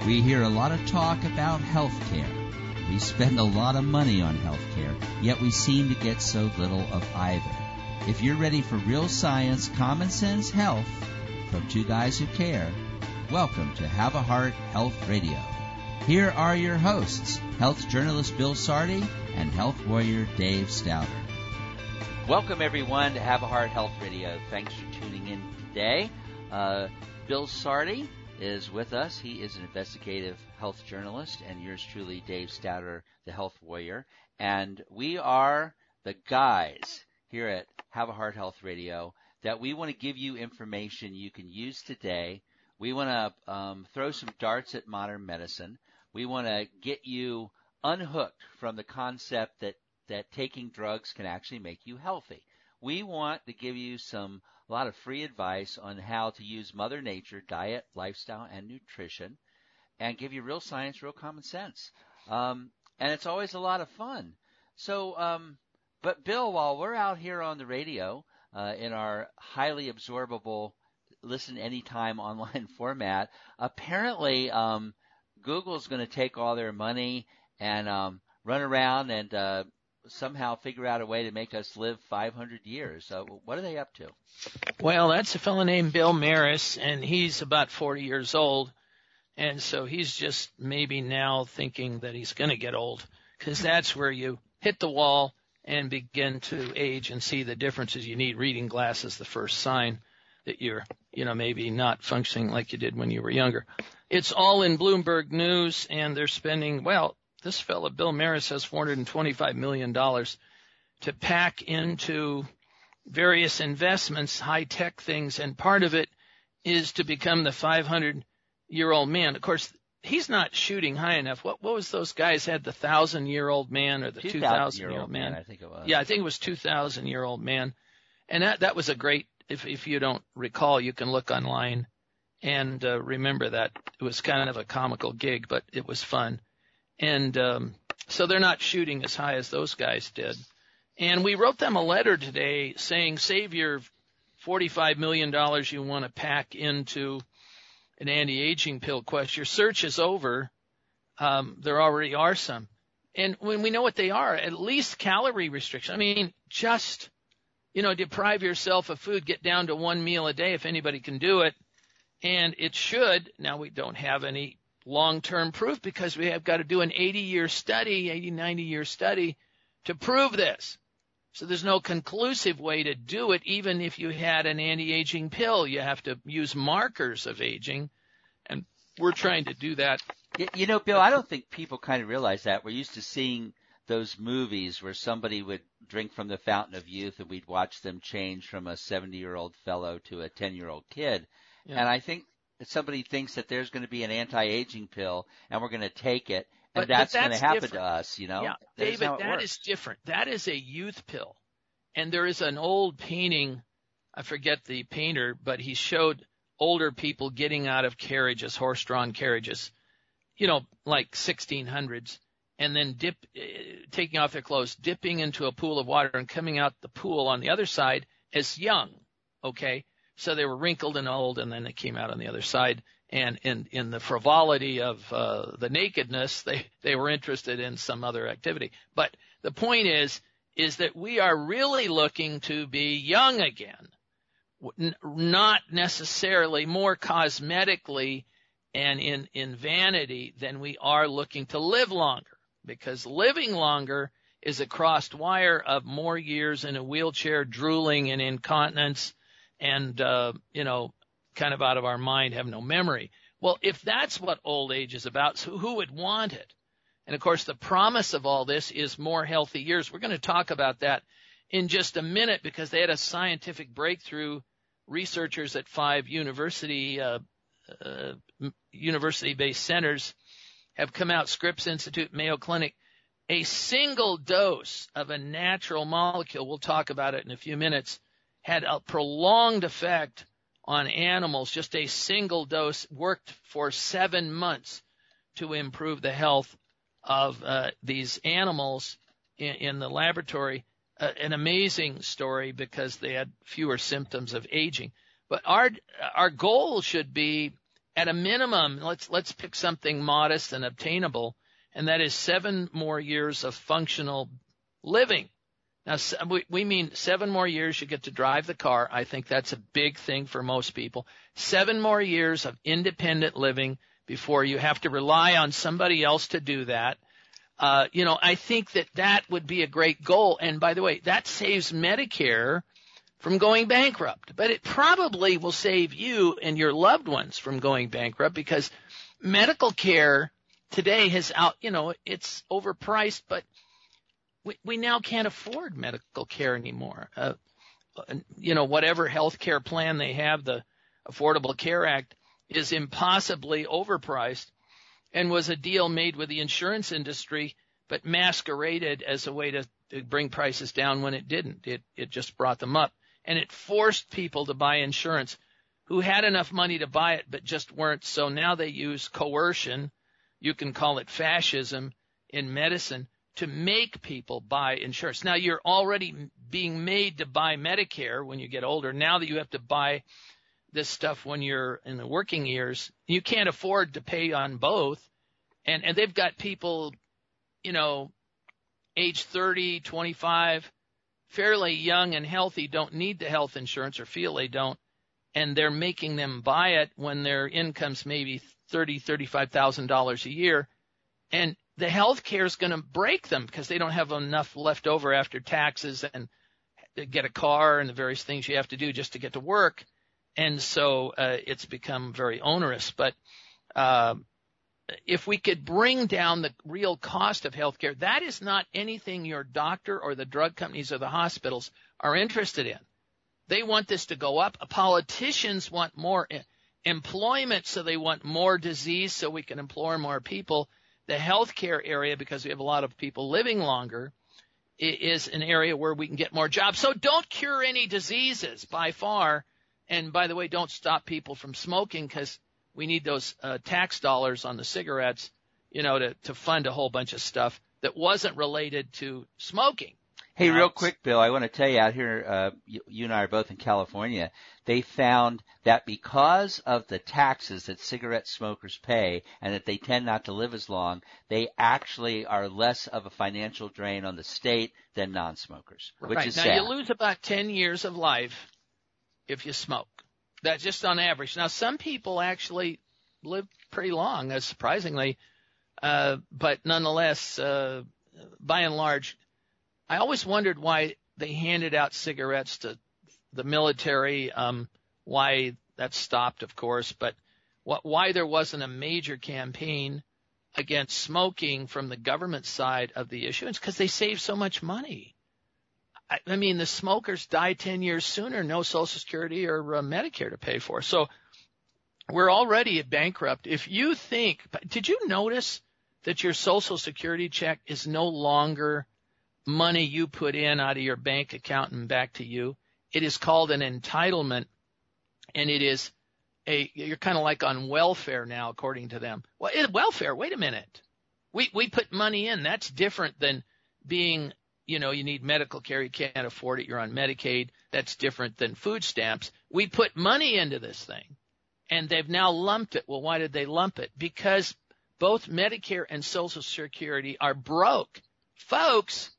We hear a lot of talk about health care. We spend a lot of money on health care, yet we seem to get so little of either. If you're ready for real science, common sense health from two guys who care, welcome to Have a Heart Health Radio. Here are your hosts, health journalist Bill Sardi and health warrior Dave Stouter. Welcome, everyone, to Have a Heart Health Radio. Thanks for tuning in today. Bill Sardi is with us. He is an investigative health journalist, and yours truly, Dave Stouter, the health warrior. And we are the guys here at Have a Heart Health Radio that we want to give you information you can use today. We want to throw some darts at modern medicine. We want to get you unhooked from the concept that taking drugs can actually make you healthy. We want to give you a lot of free advice on how to use Mother Nature, diet, lifestyle, and nutrition, and give you real science, real common sense. And it's always a lot of fun. So, but Bill, while we're out here on the radio in our highly absorbable listen anytime online format, apparently Google's going to take all their money and run around and somehow figure out a way to make us live 500 years. So what are they up to? Well, that's a fellow named Bill Maris, and he's about 40 years old. And so he's just maybe now thinking that he's going to get old, because that's where you hit the wall and begin to age and see the differences. You need reading glasses, the first sign that you're, maybe not functioning like you did when you were younger. It's all in Bloomberg News, and they're spending, this fellow, Bill Maris, has $425 million to pack into various investments, high-tech things, and part of it is to become the 500-year-old man. Of course, he's not shooting high enough. What was those guys had, the 1,000-year-old man or the 2,000-year-old man? I think it was. Yeah, I think it was 2,000-year-old man. And that was a great, if you don't recall, you can look online and remember that. It was kind of a comical gig, but it was fun. And so they're not shooting as high as those guys did. And we wrote them a letter today saying, save your $45 million you want to pack into an anti-aging pill quest. Your search is over. There already are some. And when we know what they are, at least calorie restriction. I mean, just, deprive yourself of food, get down to one meal a day if anybody can do it. And it should. Now, we don't have any long-term proof because we have got to do an 90-year study to prove this. So there's no conclusive way to do it. Even if you had an anti-aging pill, you have to use markers of aging, and we're trying to do that. Bill, I don't think people kind of realize that. We're used to seeing those movies where somebody would drink from the fountain of youth and we'd watch them change from a 70-year-old fellow to a 10-year-old kid. Yeah. And I think somebody thinks that there's going to be an anti-aging pill and we're going to take it, and that's going to happen different to us, Yeah, David, that is different. That is a youth pill. And there is an old painting, I forget the painter, but he showed older people getting out of carriages, horse-drawn carriages, like 1600s, and then taking off their clothes, dipping into a pool of water and coming out the pool on the other side as young, okay? So they were wrinkled and old, and then they came out on the other side. And in the frivolity of the nakedness, they were interested in some other activity. But the point is that we are really looking to be young again, not necessarily more cosmetically and in vanity than we are looking to live longer, because living longer is a crossed wire of more years in a wheelchair, drooling and incontinence, and, kind of out of our mind, have no memory. Well, if that's what old age is about, so who would want it? And, of course, the promise of all this is more healthy years. We're going to talk about that in just a minute because they had a scientific breakthrough. Researchers at 5 university-based centers have come out, Scripps Institute, Mayo Clinic, a single dose of a natural molecule, we'll talk about it in a few minutes, had a prolonged effect on animals. Just a single dose worked for 7 months to improve the health of these animals in the laboratory. An amazing story because they had fewer symptoms of aging. But our goal should be at a minimum, let's pick something modest and obtainable, and that is 7 more years of functional living. Now, we mean 7 more years you get to drive the car. I think that's a big thing for most people. 7 more years of independent living before you have to rely on somebody else to do that. I think that would be a great goal. And by the way, that saves Medicare from going bankrupt. But it probably will save you and your loved ones from going bankrupt, because medical care today it's overpriced, but we now can't afford medical care anymore. Whatever health care plan they have, the Affordable Care Act, is impossibly overpriced and was a deal made with the insurance industry, but masqueraded as a way to bring prices down when it didn't. It just brought them up. And it forced people to buy insurance who had enough money to buy it but just weren't. So now they use coercion, you can call it fascism in medicine, to make people buy insurance. Now, you're already being made to buy Medicare when you get older. Now that you have to buy this stuff when you're in the working years, you can't afford to pay on both. And they've got people, age 30, 25, fairly young and healthy, don't need the health insurance or feel they don't, and they're making them buy it when their income's maybe $30,000, $35,000 a year. And the health care is going to break them because they don't have enough left over after taxes and get a car and the various things you have to do just to get to work. And so it's become very onerous. But if we could bring down the real cost of health care, that is not anything your doctor or the drug companies or the hospitals are interested in. They want this to go up. Politicians want more employment, so they want more disease so we can employ more people. The healthcare area, because we have a lot of people living longer, is an area where we can get more jobs. So don't cure any diseases by far. And by the way, don't stop people from smoking, because we need those tax dollars on the cigarettes, to fund a whole bunch of stuff that wasn't related to smoking. Hey, real quick, Bill, I want to tell you, out here, you and I are both in California, they found that because of the taxes that cigarette smokers pay and that they tend not to live as long, they actually are less of a financial drain on the state than non-smokers, which is sad. Now, you lose about 10 years of life if you smoke. That's just on average. Now, some people actually live pretty long, surprisingly, but nonetheless, by and large, I always wondered why they handed out cigarettes to the military, why that stopped, of course, but why there wasn't a major campaign against smoking from the government side of the issue. It's because they save so much money. I mean, the smokers die 10 years sooner, no Social Security or Medicare to pay for. So we're already bankrupt. If you think, did you notice that your Social Security check is no longer money you put in out of your bank account and back to you? It is called an entitlement, and it is you're kind of like on welfare now, according to them. Well, welfare, wait a minute. We put money in. That's different than being, you need medical care, you can't afford it, you're on Medicaid. That's different than food stamps. We put money into this thing, and they've now lumped it. Well, why did they lump it? Because both Medicare and Social Security are broke. Folks,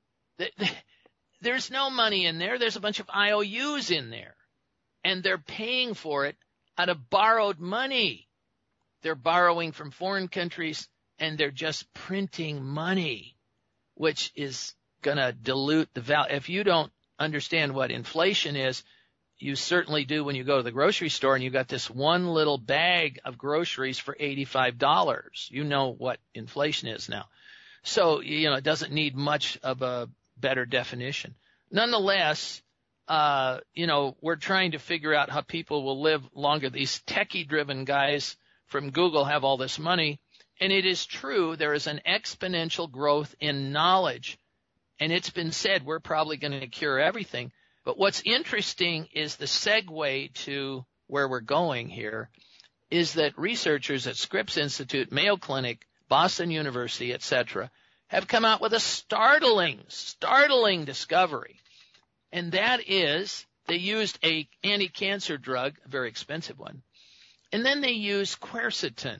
there's no money in there. There's a bunch of IOUs in there, and they're paying for it out of borrowed money. They're borrowing from foreign countries, and they're just printing money, which is going to dilute the value. If you don't understand what inflation is, you certainly do when you go to the grocery store and you got this one little bag of groceries for $85. You know what inflation is now. So, it doesn't need much of a better definition. Nonetheless, we're trying to figure out how people will live longer. These techie-driven guys from Google have all this money, and it is true there is an exponential growth in knowledge, and it's been said we're probably going to cure everything. But what's interesting is the segue to where we're going here is that researchers at Scripps Institute, Mayo Clinic, Boston University, etc., have come out with a startling discovery. And that is they used a anti-cancer drug, a very expensive one, And then they use quercetin.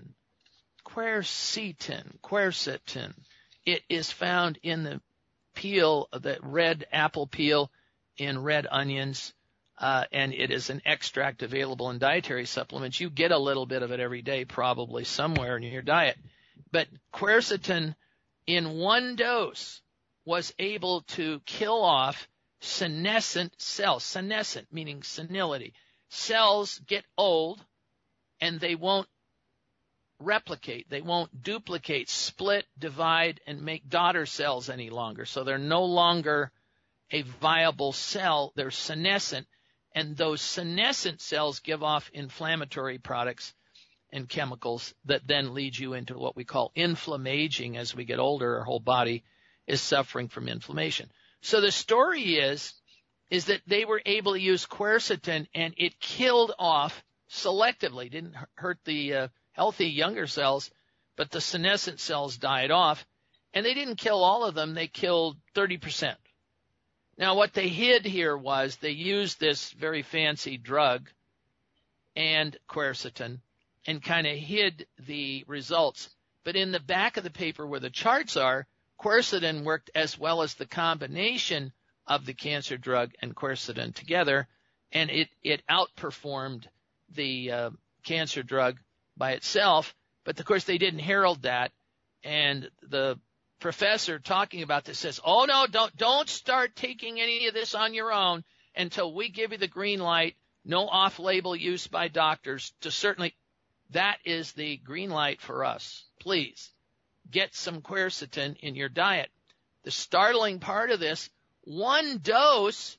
Quercetin. It is found in the peel, the red apple peel in red onions, and it is an extract available in dietary supplements. You get a little bit of it every day, probably somewhere in your diet. But quercetin in one dose was able to kill off senescent cells. Senescent meaning senility. Cells get old and they won't replicate. They won't duplicate, split, divide, and make daughter cells any longer. So they're no longer a viable cell. They're senescent. And those senescent cells give off inflammatory products and chemicals that then lead you into what we call inflammaging. As we get older, our whole body is suffering from inflammation. So the story is that they were able to use quercetin and it killed off selectively, didn't hurt the healthy younger cells, but the senescent cells died off. And they didn't kill all of them. They killed 30%. Now, what they hid here was they used this very fancy drug and quercetin and kind of hid the results. But in the back of the paper where the charts are, quercetin worked as well as the combination of the cancer drug and quercetin together, and it outperformed the cancer drug by itself. But, of course, they didn't herald that, and the professor talking about this says, oh, no, don't start taking any of this on your own until we give you the green light, no off-label use by doctors to certainly – that is the green light for us. Please get some quercetin in your diet. The startling part of this, one dose,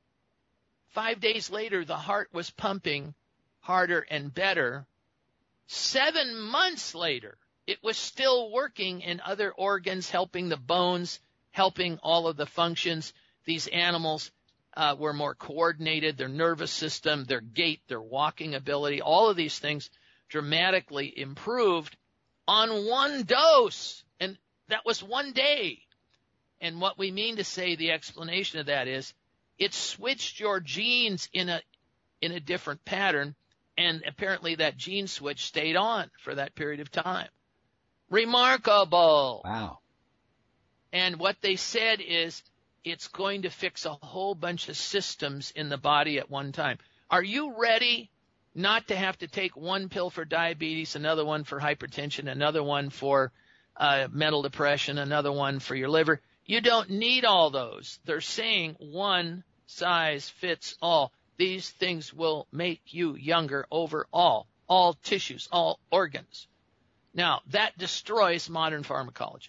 5 days later, the heart was pumping harder and better. 7 months later, it was still working in other organs, helping the bones, helping all of the functions. These animals were more coordinated, their nervous system, their gait, their walking ability, all of these things dramatically improved on one dose. And that was 1 day. And what we mean to say, the explanation of that is, it switched your genes in a different pattern, and apparently that gene switch stayed on for that period of time. Remarkable. Wow. And what they said is it's going to fix a whole bunch of systems in the body at one time. Are you ready not to have to take one pill for diabetes, another one for hypertension, another one for mental depression, another one for your liver? You don't need all those. They're saying one size fits all. These things will make you younger overall, all tissues, all organs. Now, that destroys modern pharmacology.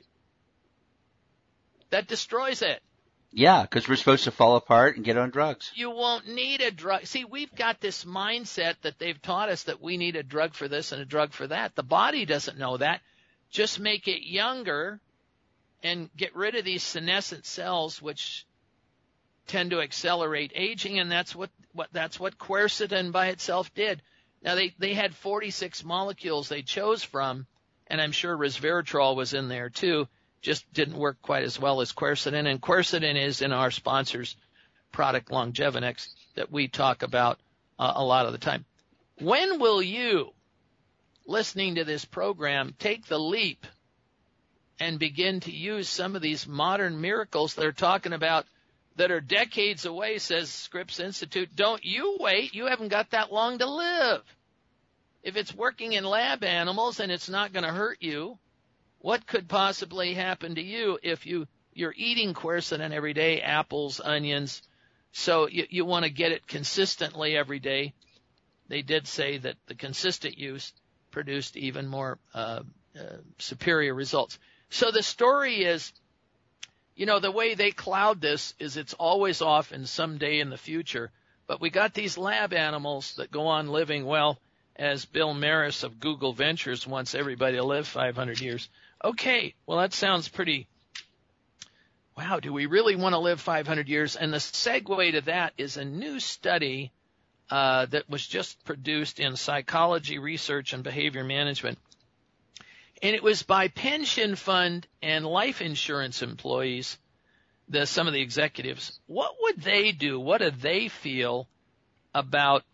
That destroys it. Yeah, because we're supposed to fall apart and get on drugs. You won't need a drug. See, we've got this mindset that they've taught us that we need a drug for this and a drug for that. The body doesn't know that. Just make it younger and get rid of these senescent cells, which tend to accelerate aging, and that's what quercetin by itself did. Now, they had 46 molecules they chose from, and I'm sure resveratrol was in there too, just didn't work quite as well as quercetin. And quercetin is in our sponsor's product, Longevinex, that we talk about a lot of the time. When will you, listening to this program, take the leap and begin to use some of these modern miracles they're talking about that are decades away, says Scripps Institute? Don't you wait. You haven't got that long to live. If it's working in lab animals and it's not going to hurt you, what could possibly happen to you if you're eating quercetin every day, apples, onions? So you want to get it consistently every day. They did say that the consistent use produced even more superior results. So the story is, the way they cloud this is it's always off and someday in the future. But we got these lab animals that go on living, well, as Bill Maris of Google Ventures wants everybody to live 500 years. Okay, well, that sounds pretty, wow, do we really want to live 500 years? And the segue to that is a new study that was just produced in Psychology Research and Behavior Management. And it was by pension fund and life insurance employees, some of the executives. What would they do? What do they feel about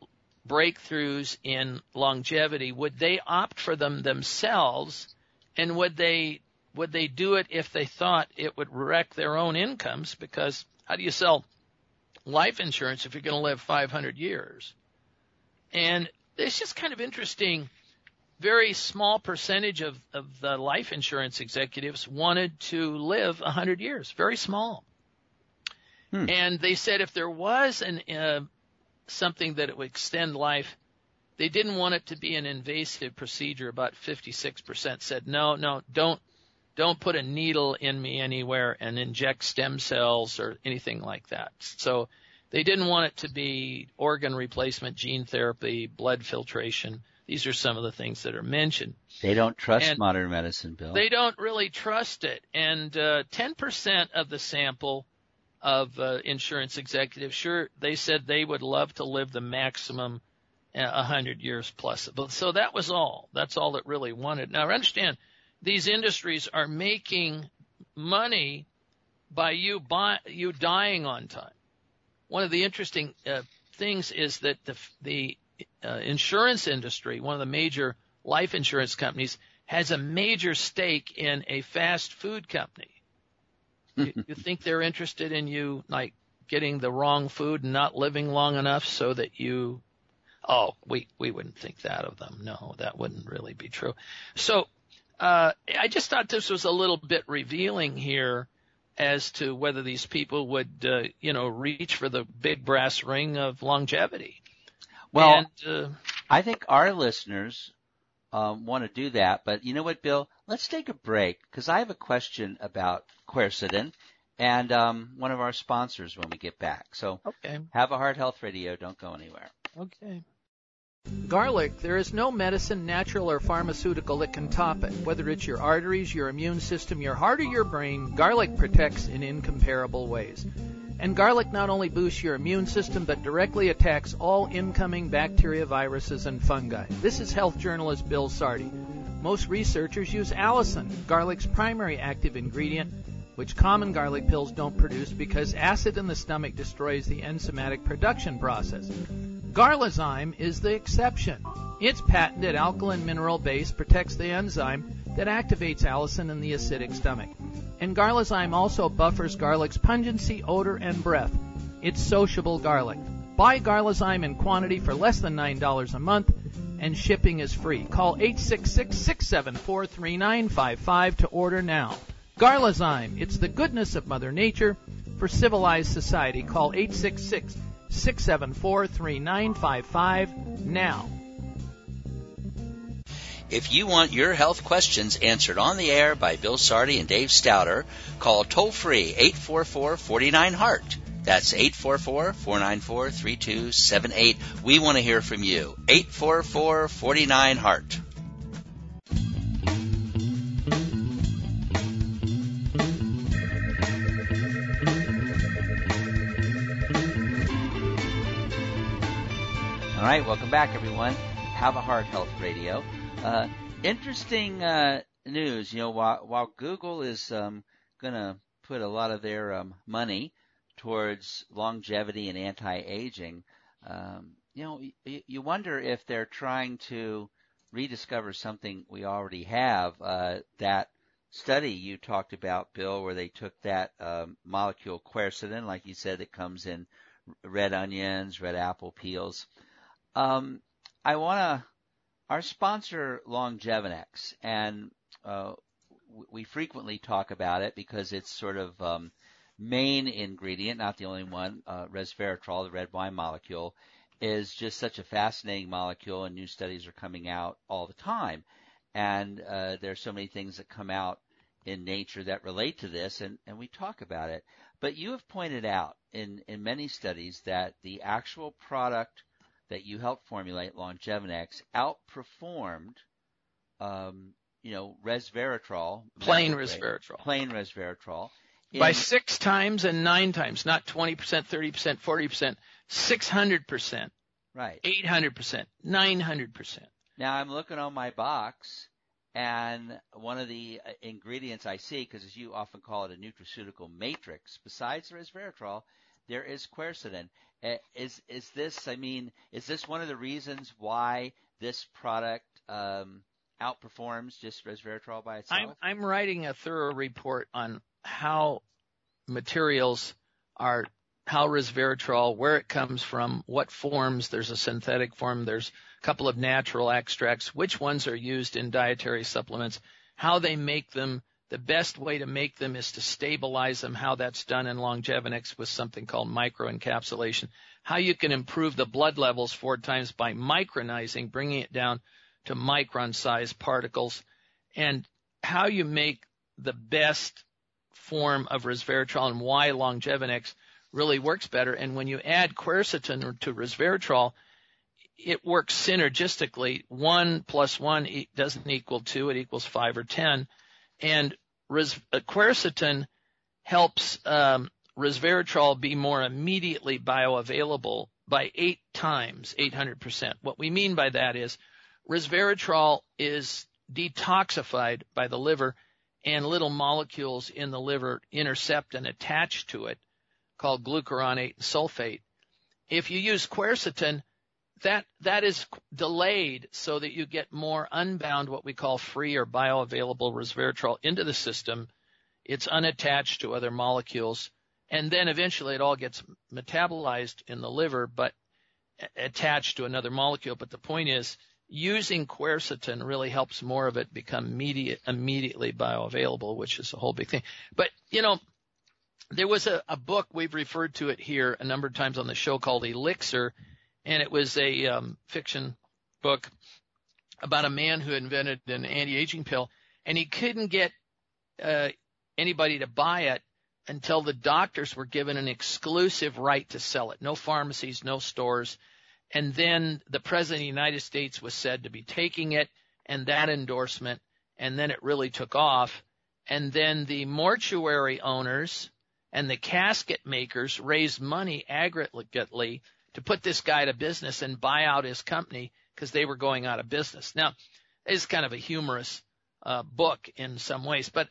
breakthroughs in longevity, would they opt for them themselves, and would they do it if they thought it would wreck their own incomes? Because how do you sell life insurance if you're going to live 500 years? And it's just kind of interesting. Very small percentage of the life insurance executives wanted to live 100 years. Very small. And they said if there was something that it would extend life, they didn't want it to be an invasive procedure. About 56% said, no, don't put a needle in me anywhere and inject stem cells or anything like that. So they didn't want it to be organ replacement, gene therapy, blood filtration. These are some of the things that are mentioned. They don't trust modern medicine, Bill. They don't really trust it. And 10% of the sample of insurance executives, sure, they said they would love to live the maximum 100 years plus. So that was all. That's all it really wanted. Now, understand, these industries are making money by you dying on time. One of the interesting things is that the insurance industry, one of the major life insurance companies, has a major stake in a fast food company. You think they're interested in you, like, getting the wrong food and not living long enough so that you – we wouldn't think that of them. No, that wouldn't really be true. So I just thought this was a little bit revealing here as to whether these people would, reach for the big brass ring of longevity. Well, I think our listeners want to do that. But you know what, Bill? Let's take a break because I have a question about quercetin and one of our sponsors when we get back. So Have a Heart Health Radio. Don't go anywhere. Okay. Garlic, there is no medicine, natural or pharmaceutical, that can top it. Whether it's your arteries, your immune system, your heart, or your brain, garlic protects in incomparable ways. And garlic not only boosts your immune system, but directly attacks all incoming bacteria, viruses, and fungi. This is health journalist Bill Sardi. Most researchers use allicin, garlic's primary active ingredient, which common garlic pills don't produce because acid in the stomach destroys the enzymatic production process. Garlazyme is the exception. Its patented alkaline mineral base protects the enzyme that activates allicin in the acidic stomach. And Garlazyme also buffers garlic's pungency, odor, and breath. It's sociable garlic. Buy Garlazyme in quantity for less than $9 a month, and shipping is free. Call 866-674-3955 to order now. Garlazyme, it's the goodness of Mother Nature for civilized society. Call 866-674-3955 now. If you want your health questions answered on the air by Bill Sardi and Dave Stouter, call toll-free 844-49-HEART. That's 844-494-3278. We want to hear from you. 844-49-HEART. All right, welcome back, everyone. Have a Heart Health Radio. Interesting news. You know, while Google is going to put a lot of their money towards longevity and anti-aging, you wonder if they're trying to rediscover something we already have. That study you talked about, Bill, where they took that molecule quercetin, like you said, that comes in red onions, red apple peels. Our sponsor, Longevinex, and we frequently talk about it because it's sort of main ingredient, not the only one, resveratrol, the red wine molecule, is just such a fascinating molecule, and new studies are coming out all the time. And there are so many things that come out in nature that relate to this, and we talk about it. But you have pointed out in many studies that the actual product that you helped formulate, Longevinex, outperformed, resveratrol. Plain resveratrol. By 6 times and 9 times, not 20%, 30%, 40%, 600%. Right. 800%, 900%. Now I'm looking on my box, and one of the ingredients I see, because as you often call it a nutraceutical matrix, besides the resveratrol, there is quercetin. Is this? I mean, is this one of the reasons why this product outperforms just resveratrol by itself? I'm writing a thorough report on how materials are, how resveratrol, where it comes from, what forms. There's a synthetic form. There's a couple of natural extracts. Which ones are used in dietary supplements? How they make them. The best way to make them is to stabilize them, how that's done in Longevinex with something called microencapsulation. How you can improve the blood levels 4 times by micronizing, bringing it down to micron-sized particles, and how you make the best form of resveratrol and why Longevinex really works better. And when you add quercetin to resveratrol, it works synergistically. 1 + 1 doesn't equal 2, it equals 5 or 10. And quercetin helps resveratrol be more immediately bioavailable by 8 times, 800%. What we mean by that is resveratrol is detoxified by the liver, and little molecules in the liver intercept and attach to it, called glucuronate and sulfate. If you use quercetin, that is delayed so that you get more unbound, what we call free or bioavailable resveratrol into the system. It's unattached to other molecules, and then eventually it all gets metabolized in the liver, but attached to another molecule. But the point is, using quercetin really helps more of it become immediately bioavailable, which is a whole big thing. But, there was a book, we've referred to it here a number of times on the show, called Elixir, and it was a fiction book about a man who invented an anti-aging pill, and he couldn't get anybody to buy it until the doctors were given an exclusive right to sell it. No pharmacies, no stores. And then the President of the United States was said to be taking it, and that endorsement, and then it really took off. And then the mortuary owners and the casket makers raised money aggregately to put this guy out of business and buy out his company because they were going out of business. Now, it's kind of a humorous book in some ways, but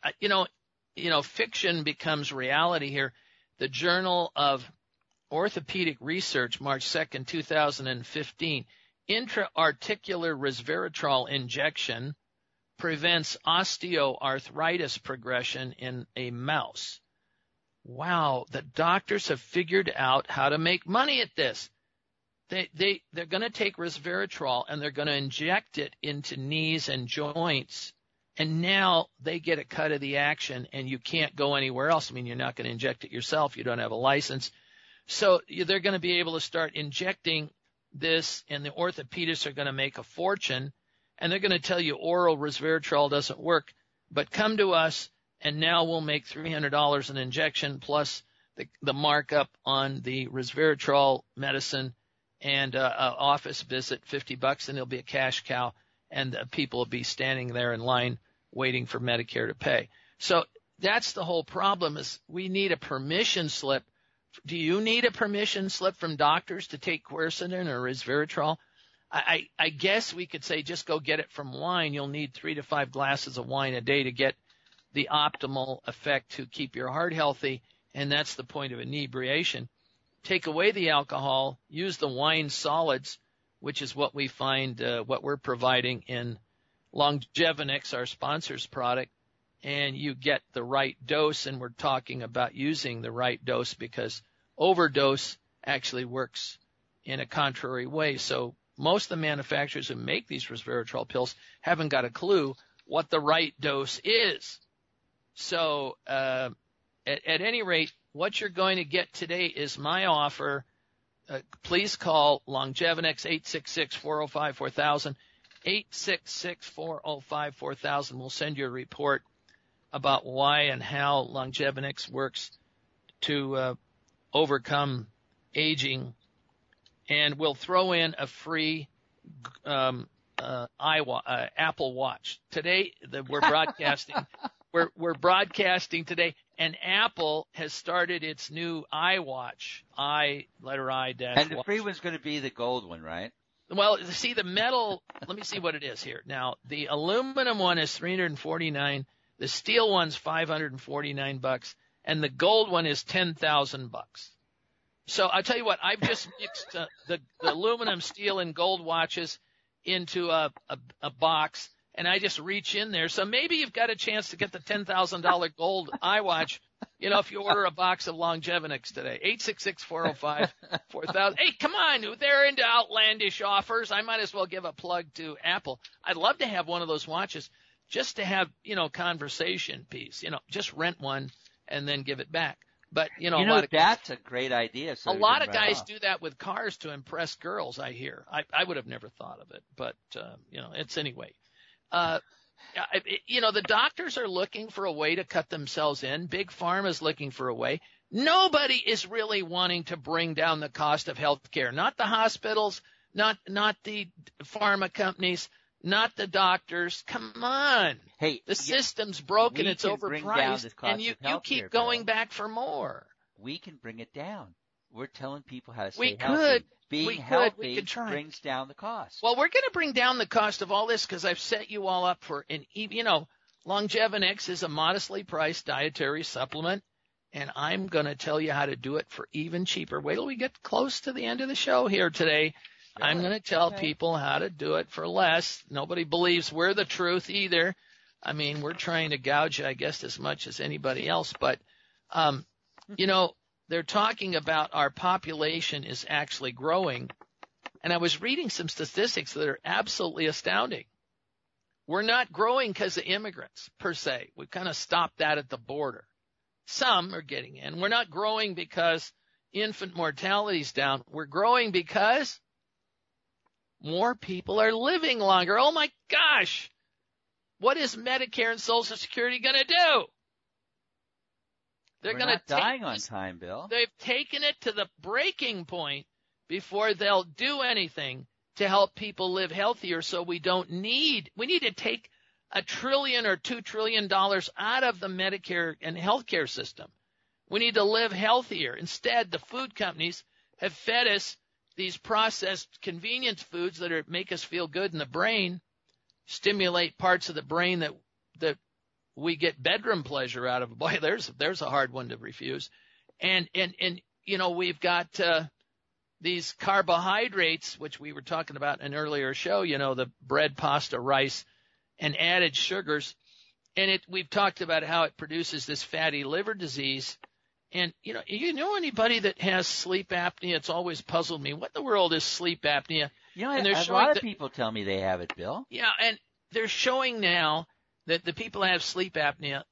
fiction becomes reality here. The Journal of Orthopedic Research, March 2nd, 2015, intra-articular resveratrol injection prevents osteoarthritis progression in a mouse. Wow, the doctors have figured out how to make money at this. They're going to take resveratrol and they're going to inject it into knees and joints, and now they get a cut of the action, and you can't go anywhere else. I mean, you're not going to inject it yourself. You don't have a license. So they're going to be able to start injecting this, and the orthopedists are going to make a fortune, and they're going to tell you oral resveratrol doesn't work, but come to us, and now we'll make $300 an injection plus the markup on the resveratrol medicine, and office visit, $50, and it'll be a cash cow, and people will be standing there in line waiting for Medicare to pay. So that's the whole problem, is we need a permission slip. Do you need a permission slip from doctors to take quercetin or resveratrol? I guess we could say just go get it from wine. You'll need 3 to 5 glasses of wine a day to get the optimal effect to keep your heart healthy, and that's the point of inebriation. Take away the alcohol, use the wine solids, which is what we find, what we're providing in Longevinex, our sponsor's product, and you get the right dose. And we're talking about using the right dose because overdose actually works in a contrary way. So most of the manufacturers who make these resveratrol pills haven't got a clue what the right dose is. So at any rate, what you're going to get today is my offer. Please call Longevinex 866-405-4000, 866-405-4000. We'll send you a report about why and how Longevinex works to overcome aging, and we'll throw in a free Apple Watch. Today we're broadcasting. We're broadcasting today, and Apple has started its new iWatch, letter I dash. And the free one's going to be the gold one, right? Well, see the metal. Let me see what it is here. Now, the aluminum one is $349. The steel one's $549, and the gold one is $10,000. So I tell you what, I've just mixed the aluminum, steel, and gold watches into a box, and I just reach in there. So maybe you've got a chance to get the $10,000 gold iWatch, if you order a box of Longevinix today. 866-405-4000. Hey, come on. They're into outlandish offers. I might as well give a plug to Apple. I'd love to have one of those watches just to have, conversation piece. Just rent one and then give it back. But, that's a great idea. So a lot of guys do that with cars to impress girls, I hear. I would have never thought of it, but, it's anyway. The doctors are looking for a way to cut themselves in. Big Pharma is looking for a way. Nobody is really wanting to bring down the cost of health care. Not the hospitals, not the pharma companies, not the doctors. Come on. Hey, the system's broken. It's overpriced. And you keep going back for more. We can bring it down. We're telling people how to stay healthy. We could try. Brings down the cost. Well, we're going to bring down the cost of all this because I've set you all up for Longevinix is a modestly priced dietary supplement, and I'm going to tell you how to do it for even cheaper. Wait till we get close to the end of the show here today. Really? I'm going to tell people how to do it for less. Nobody believes we're the truth either. I mean, we're trying to gouge, I guess, as much as anybody else. But, they're talking about our population is actually growing. And I was reading some statistics that are absolutely astounding. We're not growing because of immigrants, per se. We've kind of stopped that at the border. Some are getting in. We're not growing because infant mortality is down. We're growing because more people are living longer. Oh, my gosh. What is Medicare and Social Security going to do? They're going to dying on time, Bill. They've taken it to the breaking point before they'll do anything to help people live healthier. So we need to take $1 trillion or $2 trillion out of the Medicare and healthcare system. We need to live healthier. Instead, the food companies have fed us these processed convenience foods that make us feel good in the brain, stimulate parts of the brain that we get bedroom pleasure out of. Boy, there's a hard one to refuse. And we've got these carbohydrates, which we were talking about in an earlier show, the bread, pasta, rice, and added sugars. And we've talked about how it produces this fatty liver disease. And, anybody that has sleep apnea, it's always puzzled me. What in the world is sleep apnea? And a lot of people tell me they have it, Bill. Yeah, and they're showing now that the people that have sleep apnea,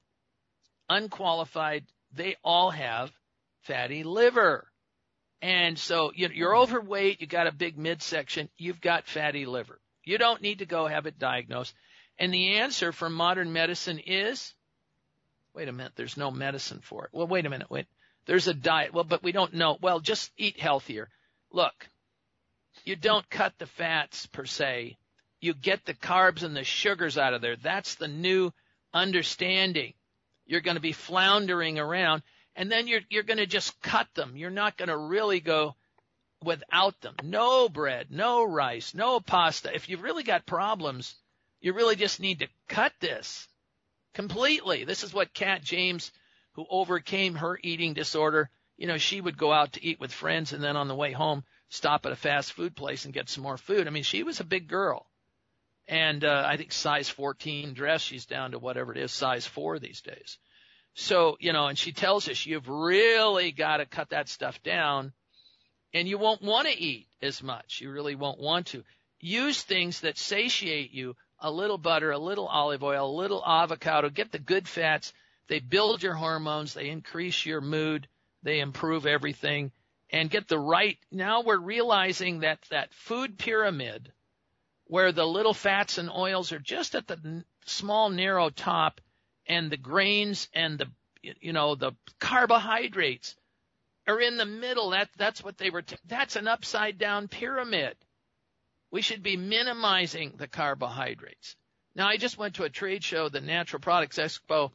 unqualified, they all have fatty liver. And so you're overweight, you got a big midsection, you've got fatty liver. You don't need to go have it diagnosed. And the answer from modern medicine is, wait a minute, there's no medicine for it. Well, wait a minute, there's a diet. Well, but we don't know. Well, just eat healthier. Look, you don't cut the fats per se. You get the carbs and the sugars out of there. That's the new understanding. You're going to be floundering around, and then you're going to just cut them. You're not going to really go without them. No bread, no rice, no pasta. If you've really got problems, you really just need to cut this completely. This is what Kat James, who overcame her eating disorder, she would go out to eat with friends and then on the way home stop at a fast food place and get some more food. I mean, she was a big girl. And I think size 14 dress, she's down to whatever it is, size 4 these days. So, and she tells us you've really got to cut that stuff down, and you won't want to eat as much. You really won't want to. Use things that satiate you, a little butter, a little olive oil, a little avocado. Get the good fats. They build your hormones. They increase your mood. They improve everything. And get the right. Now we're realizing that food pyramid, where the little fats and oils are just at the small, narrow top, and the grains and the carbohydrates are in the middle. That's what they were. That's an upside down pyramid. We should be minimizing the carbohydrates. Now, I just went to a trade show, the Natural Products Expo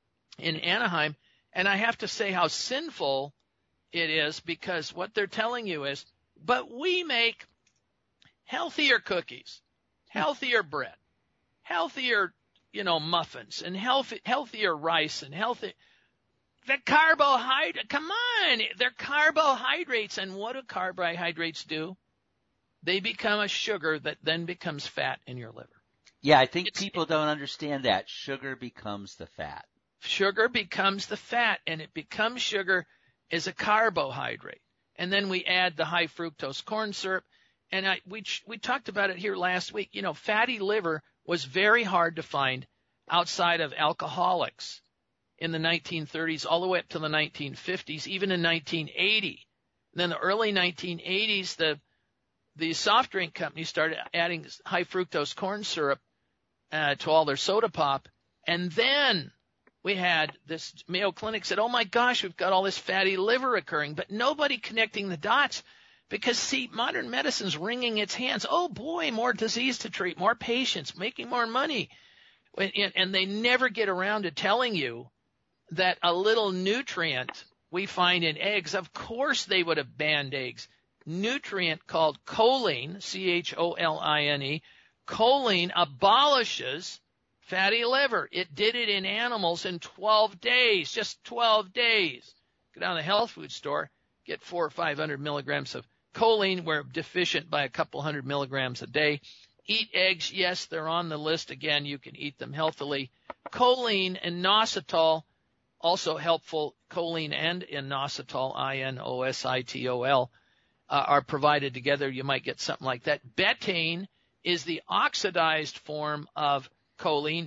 in Anaheim, and I have to say how sinful it is, because what they're telling you is, but we make healthier cookies, healthier bread, healthier, muffins, and healthier rice, and healthy. The carbohydrate, come on, they're carbohydrates. And what do carbohydrates do? They become a sugar that then becomes fat in your liver. Yeah, I think people don't understand that. Sugar becomes the fat. Sugar becomes the fat, and it becomes sugar as a carbohydrate. And then we add the high fructose corn syrup. And we talked about it here last week. You know, fatty liver was very hard to find outside of alcoholics in the 1930s all the way up to the 1950s, even in 1980. And then the early 1980s, the soft drink companies started adding high fructose corn syrup to all their soda pop. And then we had this Mayo Clinic said, oh my gosh, we've got all this fatty liver occurring, but nobody connecting the dots because, see, modern medicine's wringing its hands. Oh boy, more disease to treat, more patients, making more money. And they never get around to telling you that a little nutrient we find in eggs, of course they would have banned eggs. Nutrient called choline, choline, choline abolishes fatty liver. It did it in animals in 12 days, just 12 days. Go down to the health food store, get 400 or 500 milligrams of choline. We're deficient by a couple hundred milligrams a day. Eat eggs, yes, they're on the list. Again, you can eat them healthily. Choline and inositol, also helpful. Choline and inositol, inositol, are provided together. You might get something like that. Betaine is the oxidized form of choline,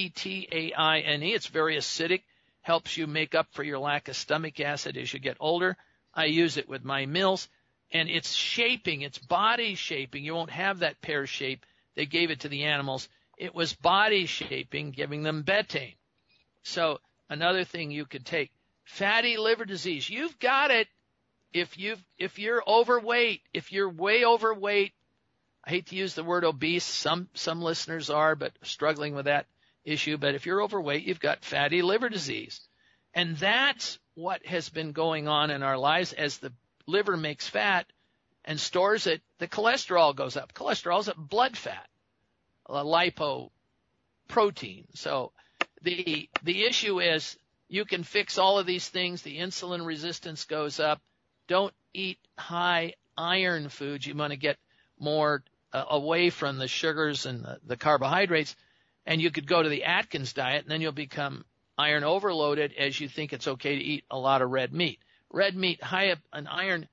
betaine. It's very acidic, helps you make up for your lack of stomach acid as you get older. I use it with my meals, and it's shaping, it's body shaping. You won't have that pear shape. They gave it to the animals. It was body shaping, giving them betaine. So another thing you could take, fatty liver disease. You've got it. If you're overweight, if you're way overweight, I hate to use the word obese. Some listeners are, but struggling with that issue. But if you're overweight, you've got fatty liver disease. And that's what has been going on in our lives. As the liver makes fat and stores it, the cholesterol goes up. Cholesterol is a blood fat, a lipoprotein. So the issue is you can fix all of these things. The insulin resistance goes up. Don't eat high iron foods. You want to get more away from the sugars and the carbohydrates. And you could go to the Atkins diet, and then you'll become iron overloaded as you think it's okay to eat a lot of red meat. Red meat, high up in iron,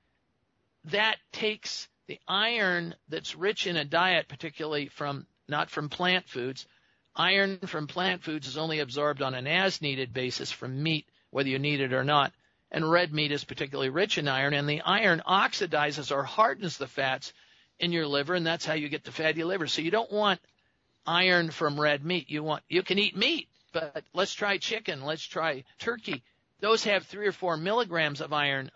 that takes the iron that's rich in a diet, particularly not from plant foods. Iron from plant foods is only absorbed on an as-needed basis from meat, whether you need it or not. And red meat is particularly rich in iron, and the iron oxidizes or hardens the fats in your liver, and that's how you get the fatty liver. So you don't want iron from red meat. You can eat meat, but let's try chicken. Let's try turkey. Those have 3 or 4 milligrams of iron.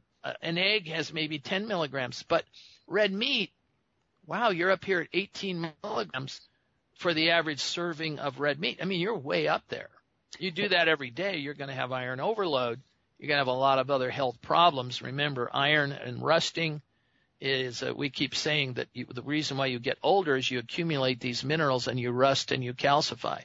An egg has maybe 10 milligrams, but red meat, wow, you're up here at 18 milligrams for the average serving of red meat. I mean, you're way up there. You do that every day, you're going to have iron overload. You're going to have a lot of other health problems. Remember, iron and rusting is, we keep saying that the reason why you get older is you accumulate these minerals and you rust and you calcify.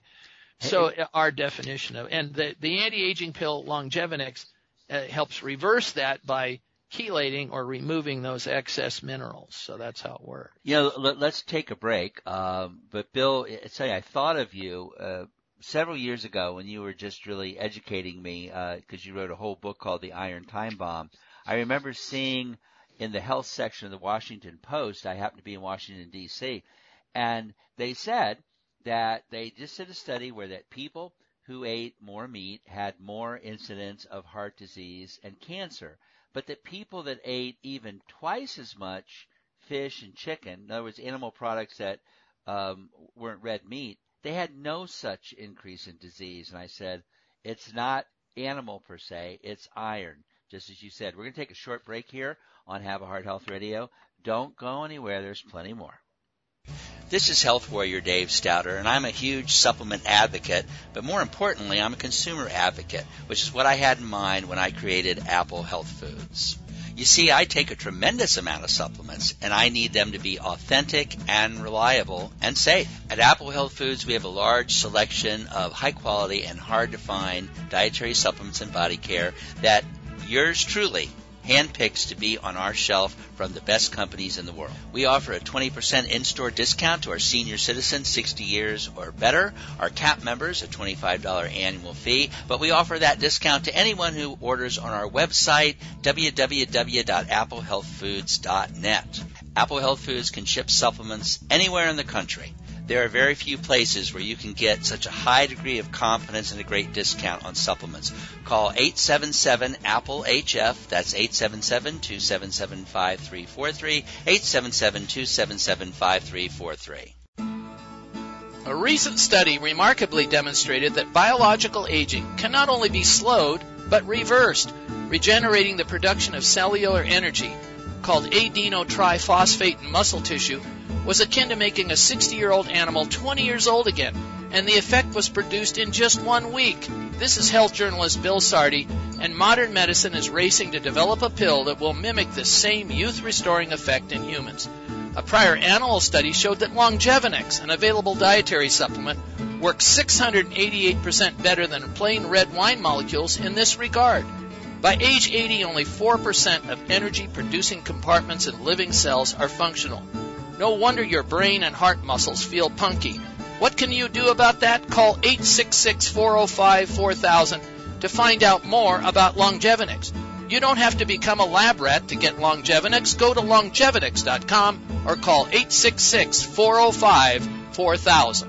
So our definition of, and the anti-aging pill Longevinix helps reverse that by chelating or removing those excess minerals. So that's how it works. Let's take a break. But Bill, I thought of you several years ago when you were just really educating me because you wrote a whole book called The Iron Time Bomb. I remember seeing in the health section of the Washington Post, I happened to be in Washington, D.C., and they said that they just did a study where that people who ate more meat had more incidence of heart disease and cancer, but that people that ate even twice as much fish and chicken, in other words, animal products that weren't red meat, they had no such increase in disease. And I said, it's not animal per se, it's iron, just as you said. We're going to take a short break here on Have a Heart Health Radio. Don't go anywhere. There's plenty more. This is Health Warrior Dave Stouter, and I'm a huge supplement advocate, but more importantly, I'm a consumer advocate, which is what I had in mind when I created Apple Health Foods. You see, I take a tremendous amount of supplements, and I need them to be authentic and reliable and safe. At Apple Health Foods, we have a large selection of high-quality and hard-to-find dietary supplements and body care that yours truly handpicks to be on our shelf from the best companies in the world. We offer a 20% in-store discount to our senior citizens 60 years or better, our CAP members a $25 annual fee, but we offer that discount to anyone who orders on our website, www.applehealthfoods.net. Apple Health Foods can ship supplements anywhere in the country. There are very few places where you can get such a high degree of confidence and a great discount on supplements. Call 877-APPLE-HF. That's 877-277-5343, 877-277-5343. A recent study remarkably demonstrated that biological aging can not only be slowed, but reversed, regenerating the production of cellular energy, called adenotriphosphate in muscle tissue, was akin to making a 60-year-old animal 20 years old again, and the effect was produced in just 1 week. This is health journalist Bill Sardi, and modern medicine is racing to develop a pill that will mimic the same youth-restoring effect in humans. A prior animal study showed that Longevinex, an available dietary supplement, works 688% better than plain red wine molecules in this regard. By age 80, only 4% of energy-producing compartments in living cells are functional. No wonder your brain and heart muscles feel punky. What can you do about that? Call 866-405-4000 to find out more about Longevinex. You don't have to become a lab rat to get Longevinex. Go to Longevinex.com or call 866-405-4000.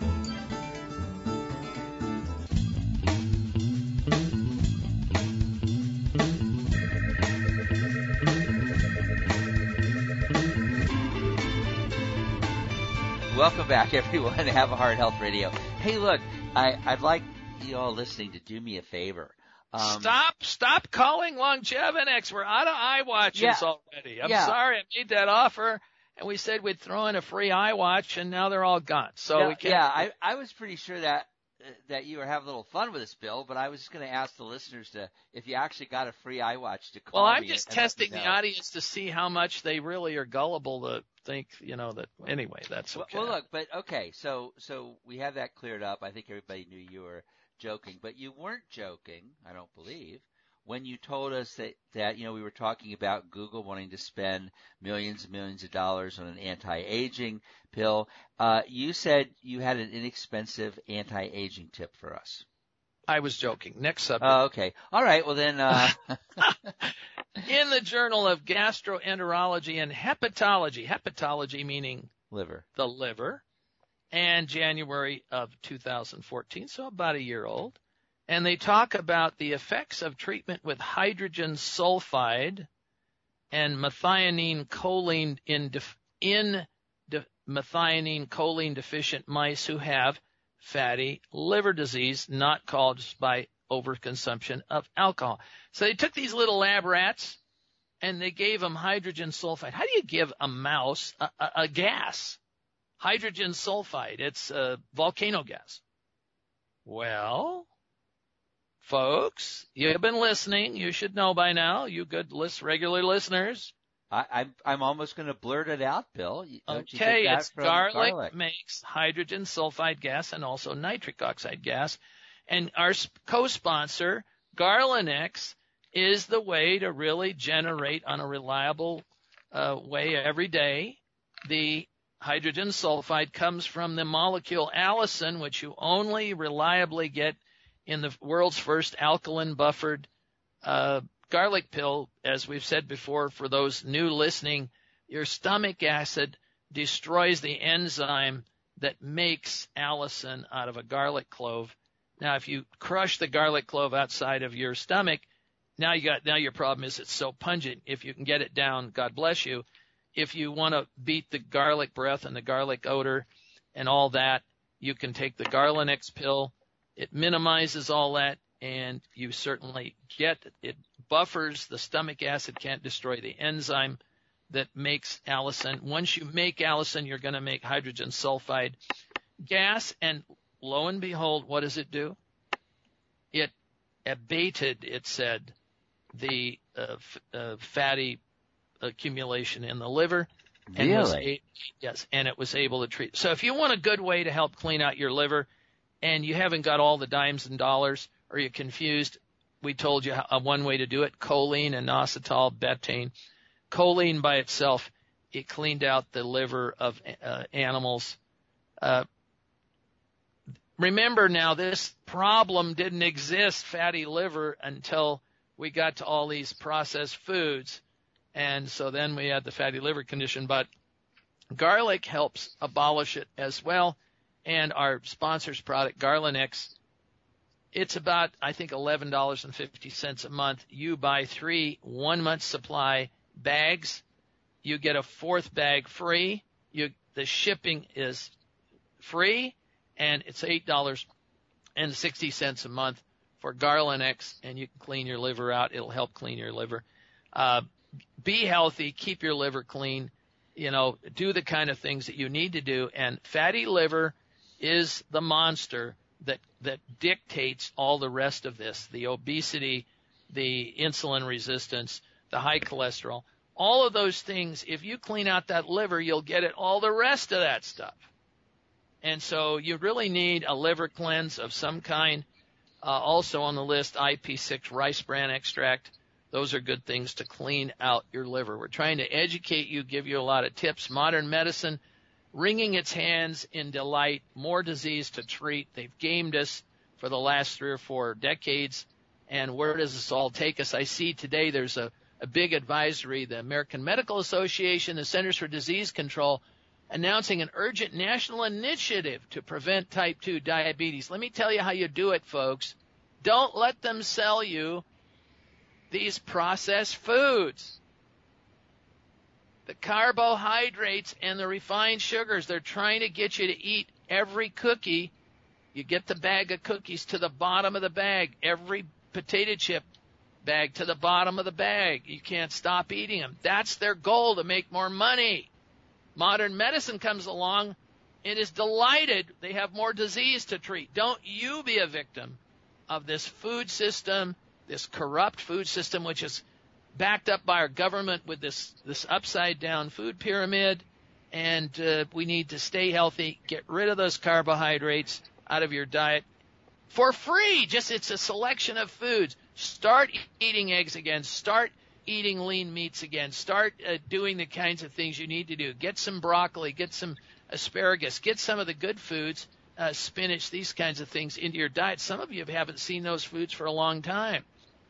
Welcome back, everyone, to Have a Heart Health Radio. Hey, look, I'd like you all listening to do me a favor. Stop calling Longevinex. We're out of iWatches already. I'm sorry I made that offer, and we said we'd throw in a free iWatch, and now they're all gone. So we can't. Yeah, I was pretty sure that you were having a little fun with this, Bill, but I was just going to ask the listeners if you actually got a free iWatch to call me. Well, I'm just testing the audience to see how much they really are gullible to think, that anyway, that's okay. Well, look, but okay, so we have that cleared up. I think everybody knew you were joking, but you weren't joking, I don't believe, when you told us that we were talking about Google wanting to spend millions and millions of dollars on an anti-aging pill. You said you had an inexpensive anti-aging tip for us. I was joking. Next subject. Oh, okay. All right. Well, then. In the Journal of Gastroenterology and hepatology meaning liver, the liver, and January of 2014, so about a year old. And they talk about the effects of treatment with hydrogen sulfide and methionine choline in methionine choline deficient mice who have fatty liver disease not caused by overconsumption of alcohol. So they took these little lab rats and they gave them hydrogen sulfide. How do you give a mouse a gas? Hydrogen sulfide. It's volcano gas. Well, folks, you've been listening. You should know by now, you good regular listeners. I'm almost going to blurt it out, Bill. Okay, it's garlic makes hydrogen sulfide gas and also nitric oxide gas. And our co-sponsor, Garlinex, is the way to really generate on a reliable way every day. The hydrogen sulfide comes from the molecule allicin, which you only reliably get in the world's first alkaline buffered garlic pill. As we've said before, for those new listening, your stomach acid destroys the enzyme that makes allicin out of a garlic clove. Now, if you crush the garlic clove outside of your stomach, now your problem is it's so pungent. If you can get it down, God bless you. If you want to beat the garlic breath and the garlic odor and all that, you can take the Garlinex pill. It minimizes all that, and you certainly get it. Buffers the stomach acid, can't destroy the enzyme that makes allicin. Once you make allicin, you're going to make hydrogen sulfide gas, and lo and behold, what does it do? It abated, it said, the fatty accumulation in the liver. And Really? Yes, and it was able to treat. So if you want a good way to help clean out your liver and you haven't got all the dimes and dollars or you're confused, we told you one way to do it, choline, inositol, betaine. Choline by itself, it cleaned out the liver of animals. Remember now, this problem didn't exist, fatty liver, until we got to all these processed foods. And so then we had the fatty liver condition. But garlic helps abolish it as well. And our sponsor's product, Garlinex, it's about, I think, $11.50 a month. You buy 3 1-month supply bags. You get a 4th bag free. The shipping is free, and it's $8.60 a month for Garlinex, and you can clean your liver out. It'll help clean your liver. Be healthy, keep your liver clean, do the kind of things that you need to do. And fatty liver is the monster that dictates all the rest of this, the obesity, the insulin resistance, the high cholesterol, all of those things. If you clean out that liver, you'll get it all the rest of that stuff. And so you really need a liver cleanse of some kind. Also on the list, IP6 rice bran extract. Those are good things to clean out your liver. We're trying to educate you, give you a lot of tips. Modern medicine, wringing its hands in delight, more disease to treat. They've gamed us for the last 3 or 4 decades. And where does this all take us? I see today there's a big advisory, the American Medical Association, the Centers for Disease Control, announcing an urgent national initiative to prevent type 2 diabetes. Let me tell you how you do it, folks. Don't let them sell you these processed foods. The carbohydrates and the refined sugars, they're trying to get you to eat every cookie. You get the bag of cookies to the bottom of the bag, every potato chip bag to the bottom of the bag. You can't stop eating them. That's their goal, to make more money. Modern medicine comes along and is delighted they have more disease to treat. Don't you be a victim of this food system, this corrupt food system, which is backed up by our government with this upside-down food pyramid. And we need to stay healthy, get rid of those carbohydrates out of your diet for free. It's a selection of foods. Start eating eggs again. Start eating lean meats again. Start doing the kinds of things you need to do. Get some broccoli, get some asparagus, get some of the good foods, spinach, these kinds of things into your diet. Some of you haven't seen those foods for a long time.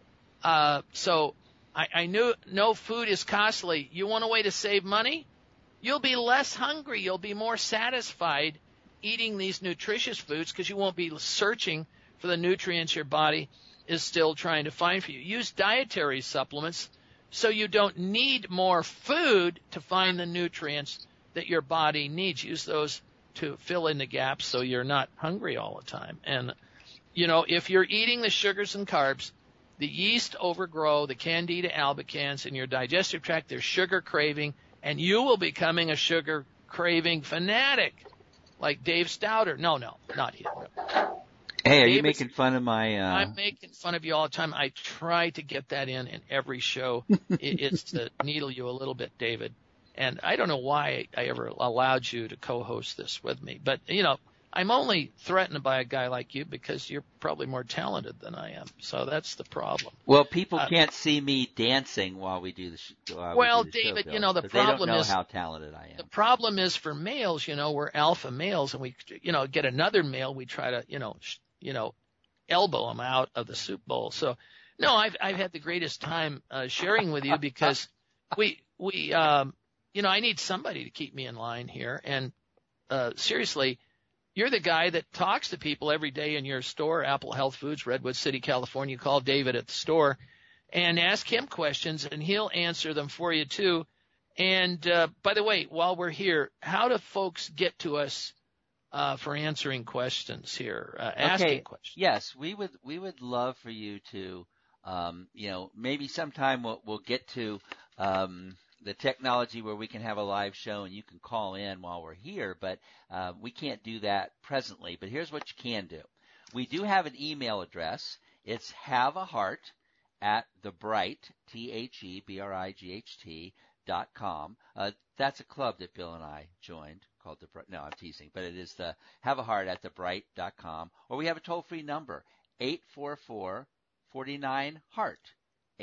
So I know food is costly. You want a way to save money? You'll be less hungry. You'll be more satisfied eating these nutritious foods because you won't be searching for the nutrients your body is still trying to find for you. Use dietary supplements so you don't need more food to find the nutrients that your body needs. Use those to fill in the gaps so you're not hungry all the time. And, if you're eating the sugars and carbs, the yeast overgrow the Candida albicans in your digestive tract. There's sugar craving, and you will be becoming a sugar craving fanatic like Dave Stouter. No, not him. Hey, are you making fun of my... I'm making fun of you all the time. I try to get that in every show. It's to needle you a little bit, David. And I don't know why I ever allowed you to co-host this with me. But, I'm only threatened by a guy like you because you're probably more talented than I am. So that's the problem. Well, people can't see me dancing while we do the show. Well, David, the problem is... They don't know how talented I am. The problem is for males, we're alpha males, and we, get another male, we try to, elbow him out of the soup bowl. So, no, I've had the greatest time sharing with you because we I need somebody to keep me in line here. And seriously, you're the guy that talks to people every day in your store, Apple Health Foods, Redwood City, California. You call David at the store and ask him questions, and he'll answer them for you too. And by the way, while we're here, how do folks get to us for answering questions here, asking questions? Yes, we would love for you to, maybe sometime we'll get to the technology where we can have a live show and you can call in while we're here, but we can't do that presently. But here's what you can do. We do have an email address. It's at thebright, TheBright.com. That's a club that Bill and I joined called the Bright. No, I'm teasing, but it is the Have a Heart at thebright.com. Or we have a toll-free number, 844-49-HEART,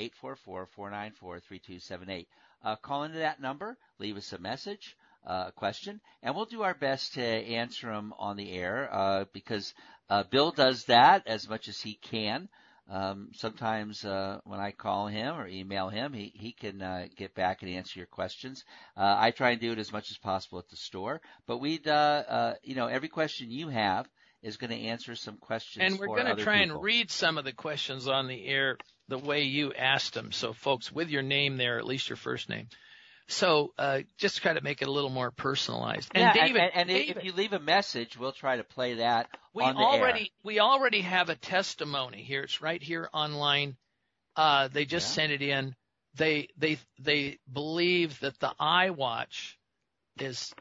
844-494-3278. Call into that number, leave us a message, a question, and we'll do our best to answer them on the air because Bill does that as much as he can. Sometimes when I call him or email him, he can get back and answer your questions. I try and do it as much as possible at the store. But we'd, every question you have is going to answer some questions. And we're going to try people. And read some of the questions on the air the way you asked them. So, folks, with your name there, at least your first name. So just try to make it a little more personalized. And yeah, David, if you leave a message, we'll try to play that on the air. We already have a testimony here. It's right here online. They just sent it in. They believe that the iWatch is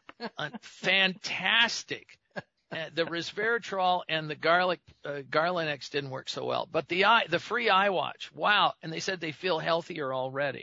fantastic. The resveratrol and the Garlinex didn't work so well, but the free iWatch, wow! And they said they feel healthier already.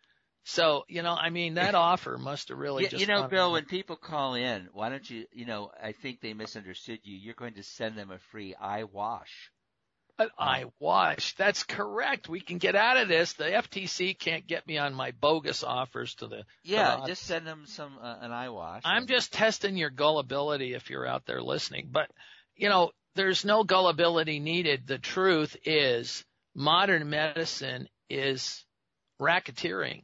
So, that offer must have really just... Bill, when people call in, why don't you, I think they misunderstood you. You're going to send them a free iWash. An iWash. That's correct. We can get out of this. The FTC can't get me on my bogus offers to the... Yeah, just send them an iWash. I'm just testing your gullibility if you're out there listening. But, there's no gullibility needed. The truth is modern medicine is racketeering.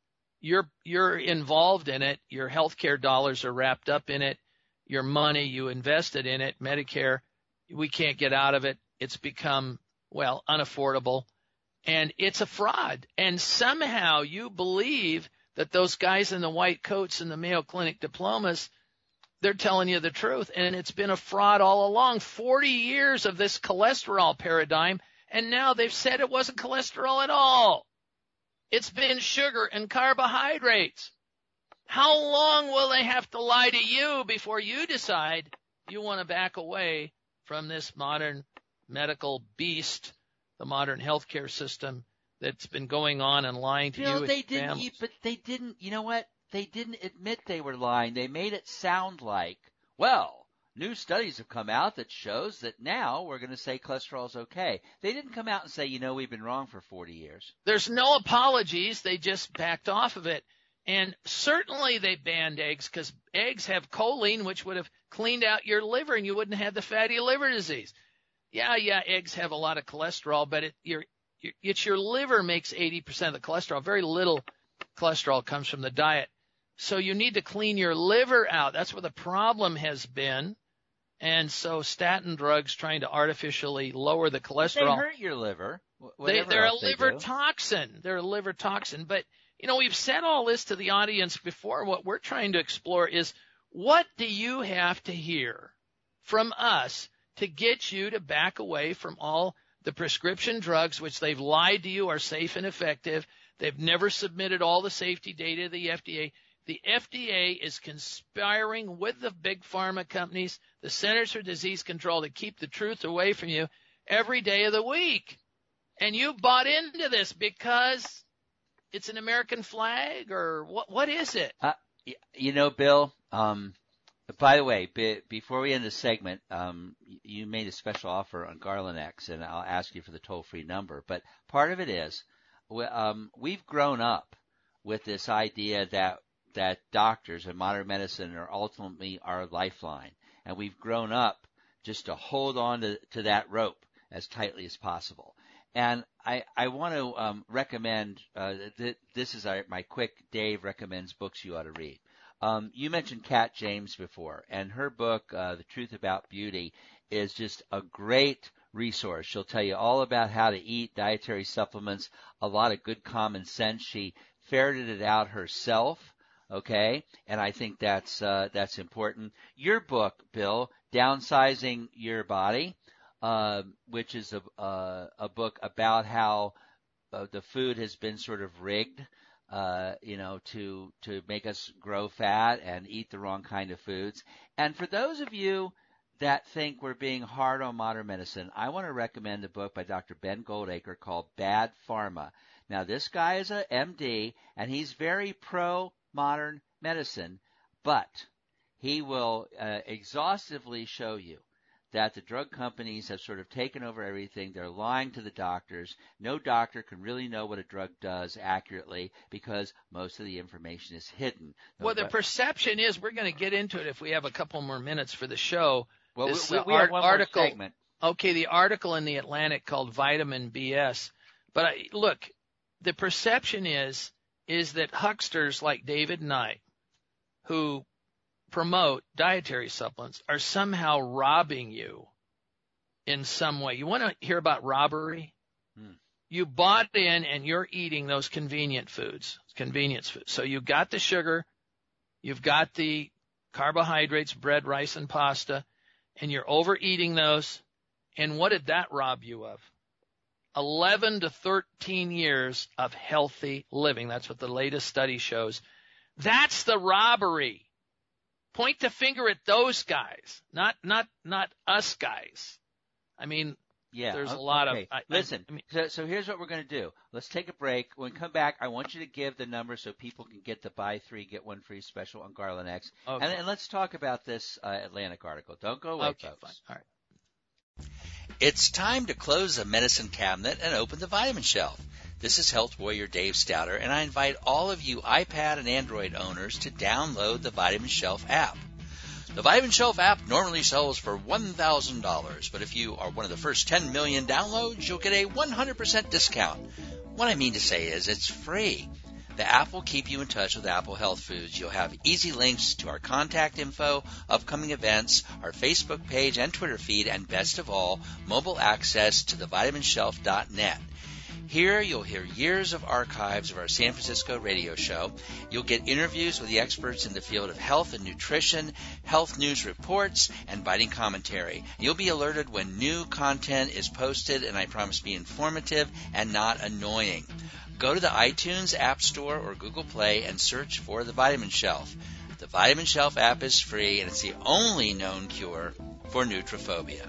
You're involved in it. Your healthcare dollars are wrapped up in it. Your money, you invested in it. Medicare, we can't get out of it. It's become, unaffordable. And it's a fraud. And somehow you believe that those guys in the white coats and the Mayo Clinic diplomas, they're telling you the truth. And it's been a fraud all along. 40 years of this cholesterol paradigm. And now they've said it wasn't cholesterol at all. It's been sugar and carbohydrates. How long will they have to lie to you before you decide you want to back away from this modern medical beast, the modern healthcare system that's been going on and lying to you and your families? But they didn't, you know what? They didn't admit they were lying. They made it sound like, new studies have come out that shows that now we're going to say cholesterol is okay. They didn't come out and say, we've been wrong for 40 years. There's no apologies. They just backed off of it. And certainly they banned eggs because eggs have choline, which would have cleaned out your liver and you wouldn't have the fatty liver disease. Yeah, eggs have a lot of cholesterol, but it's your liver makes 80% of the cholesterol. Very little cholesterol comes from the diet. So you need to clean your liver out. That's where the problem has been. And so statin drugs trying to artificially lower the cholesterol. They hurt your liver. They're a liver toxin. They're a liver toxin. But, we've said all this to the audience before. What we're trying to explore is what do you have to hear from us to get you to back away from all the prescription drugs, which they've lied to you are safe and effective. They've never submitted all the safety data to the FDA. The FDA is conspiring with the big pharma companies, the Centers for Disease Control, to keep the truth away from you every day of the week. And you bought into this because it's an American flag, or what is it? Bill, by the way, before we end the segment, you made a special offer on Garlinex, and I'll ask you for the toll-free number. But part of it is we've grown up with this idea that doctors and modern medicine are ultimately our lifeline. And we've grown up just to hold on to that rope as tightly as possible. And I want to recommend, this is my quick Dave recommends books you ought to read. You mentioned Kat James before, and her book, The Truth About Beauty, is just a great resource. She'll tell you all about how to eat, dietary supplements, a lot of good common sense. She ferreted it out herself. Okay, and I think that's important. Your book, Bill, Downsizing Your Body, which is a book about how the food has been sort of rigged, to make us grow fat and eat the wrong kind of foods. And for those of you that think we're being hard on modern medicine, I want to recommend a book by Dr. Ben Goldacre called Bad Pharma. Now, this guy is a MD, and he's very pro-modern medicine, but he will exhaustively show you that the drug companies have sort of taken over everything. They're lying to the doctors. No doctor can really know what a drug does accurately because most of the information is hidden. Well, the perception is, we're going to get into it if we have a couple more minutes for the show. Well, we have one article, more segment. Okay, the article in The Atlantic called Vitamin BS. But look, the perception is that hucksters like David and I, who promote dietary supplements, are somehow robbing you in some way. You want to hear about robbery? You bought in and you're eating those convenience foods. So you've got the sugar, you've got the carbohydrates, bread, rice, and pasta, and you're overeating those. And what did that rob you of? 11 to 13 years of healthy living. That's what the latest study shows. That's the robbery. Point the finger at those guys, not us guys. I mean, there's a lot of. Listen, so here's what we're going to do. Let's take a break. When we come back, I want you to give the number so people can get the buy 3 get 1 free special on Garlinex. Okay. And let's talk about this Atlantic article. Don't go away, folks. Fine. All right. It's time to close the medicine cabinet and open the vitamin shelf. This is Health Warrior Dave Stouter, and I invite all of you iPad and Android owners to download the Vitamin Shelf app. The Vitamin Shelf app normally sells for $1,000, but if you are one of the first 10 million downloads, you'll get a 100% discount. What I mean to say is it's free. The app will keep you in touch with Apple Health Foods. You'll have easy links to our contact info, upcoming events, our Facebook page and Twitter feed, and best of all, mobile access to the vitaminshelf.net. Here, you'll hear years of archives of our San Francisco radio show. You'll get interviews with the experts in the field of health and nutrition, health news reports, and biting commentary. You'll be alerted when new content is posted, and I promise to be informative and not annoying. Go to the iTunes App Store or Google Play and search for the Vitamin Shelf. The Vitamin Shelf app is free, and it's the only known cure for nutrophobia.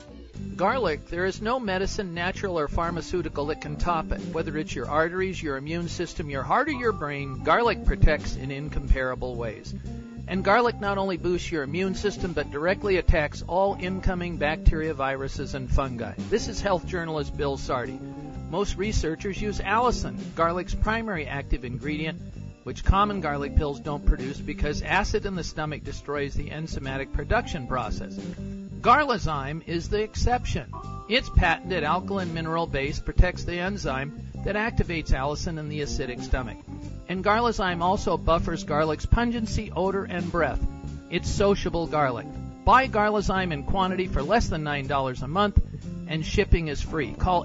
Garlic, there is no medicine, natural or pharmaceutical, that can top it. Whether it's your arteries, your immune system, your heart, or your brain, garlic protects in incomparable ways. And garlic not only boosts your immune system, but directly attacks all incoming bacteria, viruses, and fungi. This is health journalist Bill Sardi. Most researchers use allicin, garlic's primary active ingredient, which common garlic pills don't produce because acid in the stomach destroys the enzymatic production process. Garlazyme is the exception. Its patented alkaline mineral base protects the enzyme that activates allicin in the acidic stomach. And Garlazyme also buffers garlic's pungency, odor, and breath. It's sociable garlic. Buy Garlazyme in quantity for less than $9 a month, and shipping is free. Call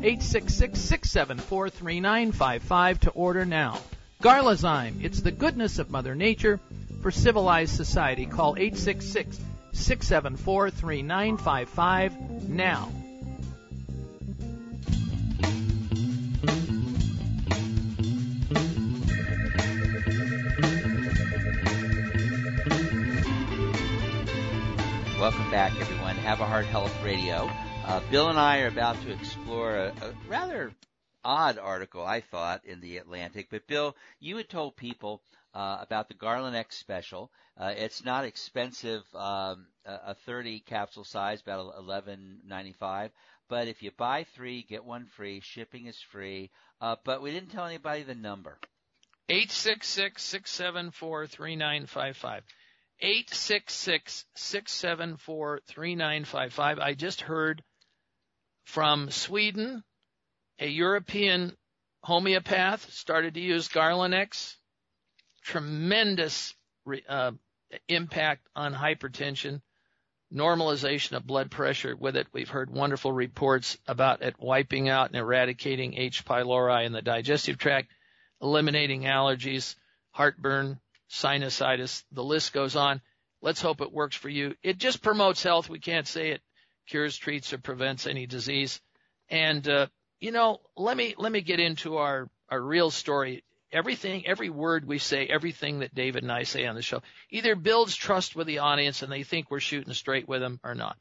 866-674-3955 to order now. Garlazyme, it's the goodness of Mother Nature for civilized society. Call 866-674-3955 now. Welcome back, everyone. Have a Heart Health Radio. Bill and I are about to explore a rather odd article, I thought, in The Atlantic. But, Bill, you had told people about the Garlinex special. It's not expensive, a 30 capsule size, about $11.95. But if you buy 3, get 1 free. Shipping is free. But we didn't tell anybody the number. 866-674-3955. 866-674-3955. I just heard from Sweden, a European homeopath started to use Garlinex. Tremendous impact on hypertension, normalization of blood pressure with it. We've heard wonderful reports about it wiping out and eradicating H. pylori in the digestive tract, eliminating allergies, heartburn, sinusitis, the list goes on. Let's hope it works for you. It just promotes health. We can't say it cures, treats, or prevents any disease. And, let me get into our real story. Everything, every word we say, everything that David and I say on the show, either builds trust with the audience and they think we're shooting straight with them or not.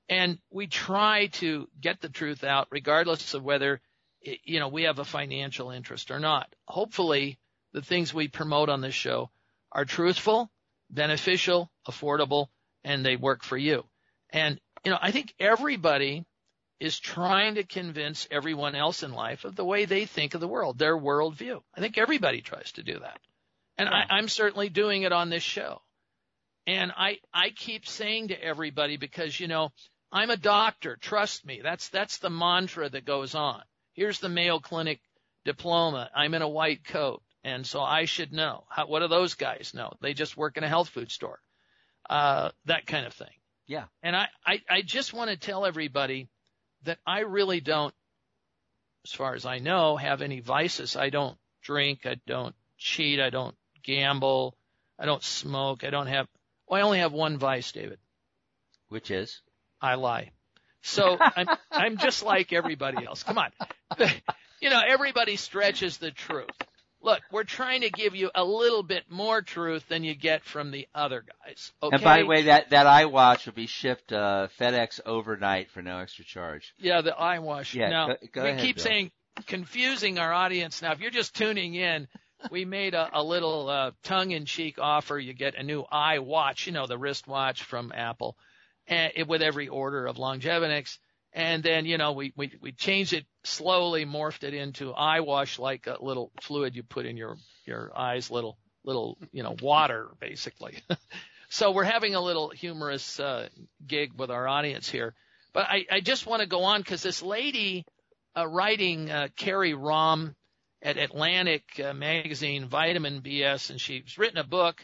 And we try to get the truth out regardless of whether, we have a financial interest or not. Hopefully, the things we promote on this show are truthful, beneficial, affordable, and they work for you. And, I think everybody is trying to convince everyone else in life of the way they think of the world, their worldview. I think everybody tries to do that. And yeah. I'm certainly doing it on this show. And I keep saying to everybody, because, I'm a doctor. Trust me. That's the mantra that goes on. Here's the Mayo Clinic diploma. I'm in a white coat. And so I should know. What do those guys know? They just work in a health food store. That kind of thing. Yeah. And I just want to tell everybody that I really don't, as far as I know, have any vices. I don't drink. I don't cheat. I don't gamble. I don't smoke. I only have one vice, David. Which is? I lie. So I'm just like everybody else. Come on. Everybody stretches the truth. Look, we're trying to give you a little bit more truth than you get from the other guys. Okay? And by the way, that iWatch will be shipped FedEx overnight for no extra charge. Yeah, the iWatch. Yeah, now, go we ahead, keep Bill. saying, confusing our audience. Now, if you're just tuning in, we made a little tongue-in-cheek offer. You get a new iWatch, the wristwatch from Apple, and with every order of Longevinix. And then, we changed it slowly, morphed it into iWash, like a little fluid you put in your eyes, little, water, basically. So we're having a little humorous gig with our audience here. But I just want to go on because this lady writing, Carrie Rom at Atlantic magazine, Vitamin BS, and she's written a book,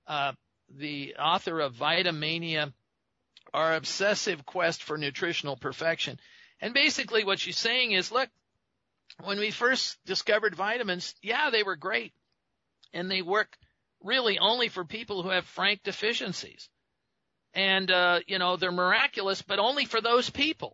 the author of Vitamania, Our Obsessive Quest for Nutritional Perfection. And basically what she's saying is, look, when we first discovered vitamins, they were great. And they work really only for people who have frank deficiencies. And, they're miraculous, but only for those people.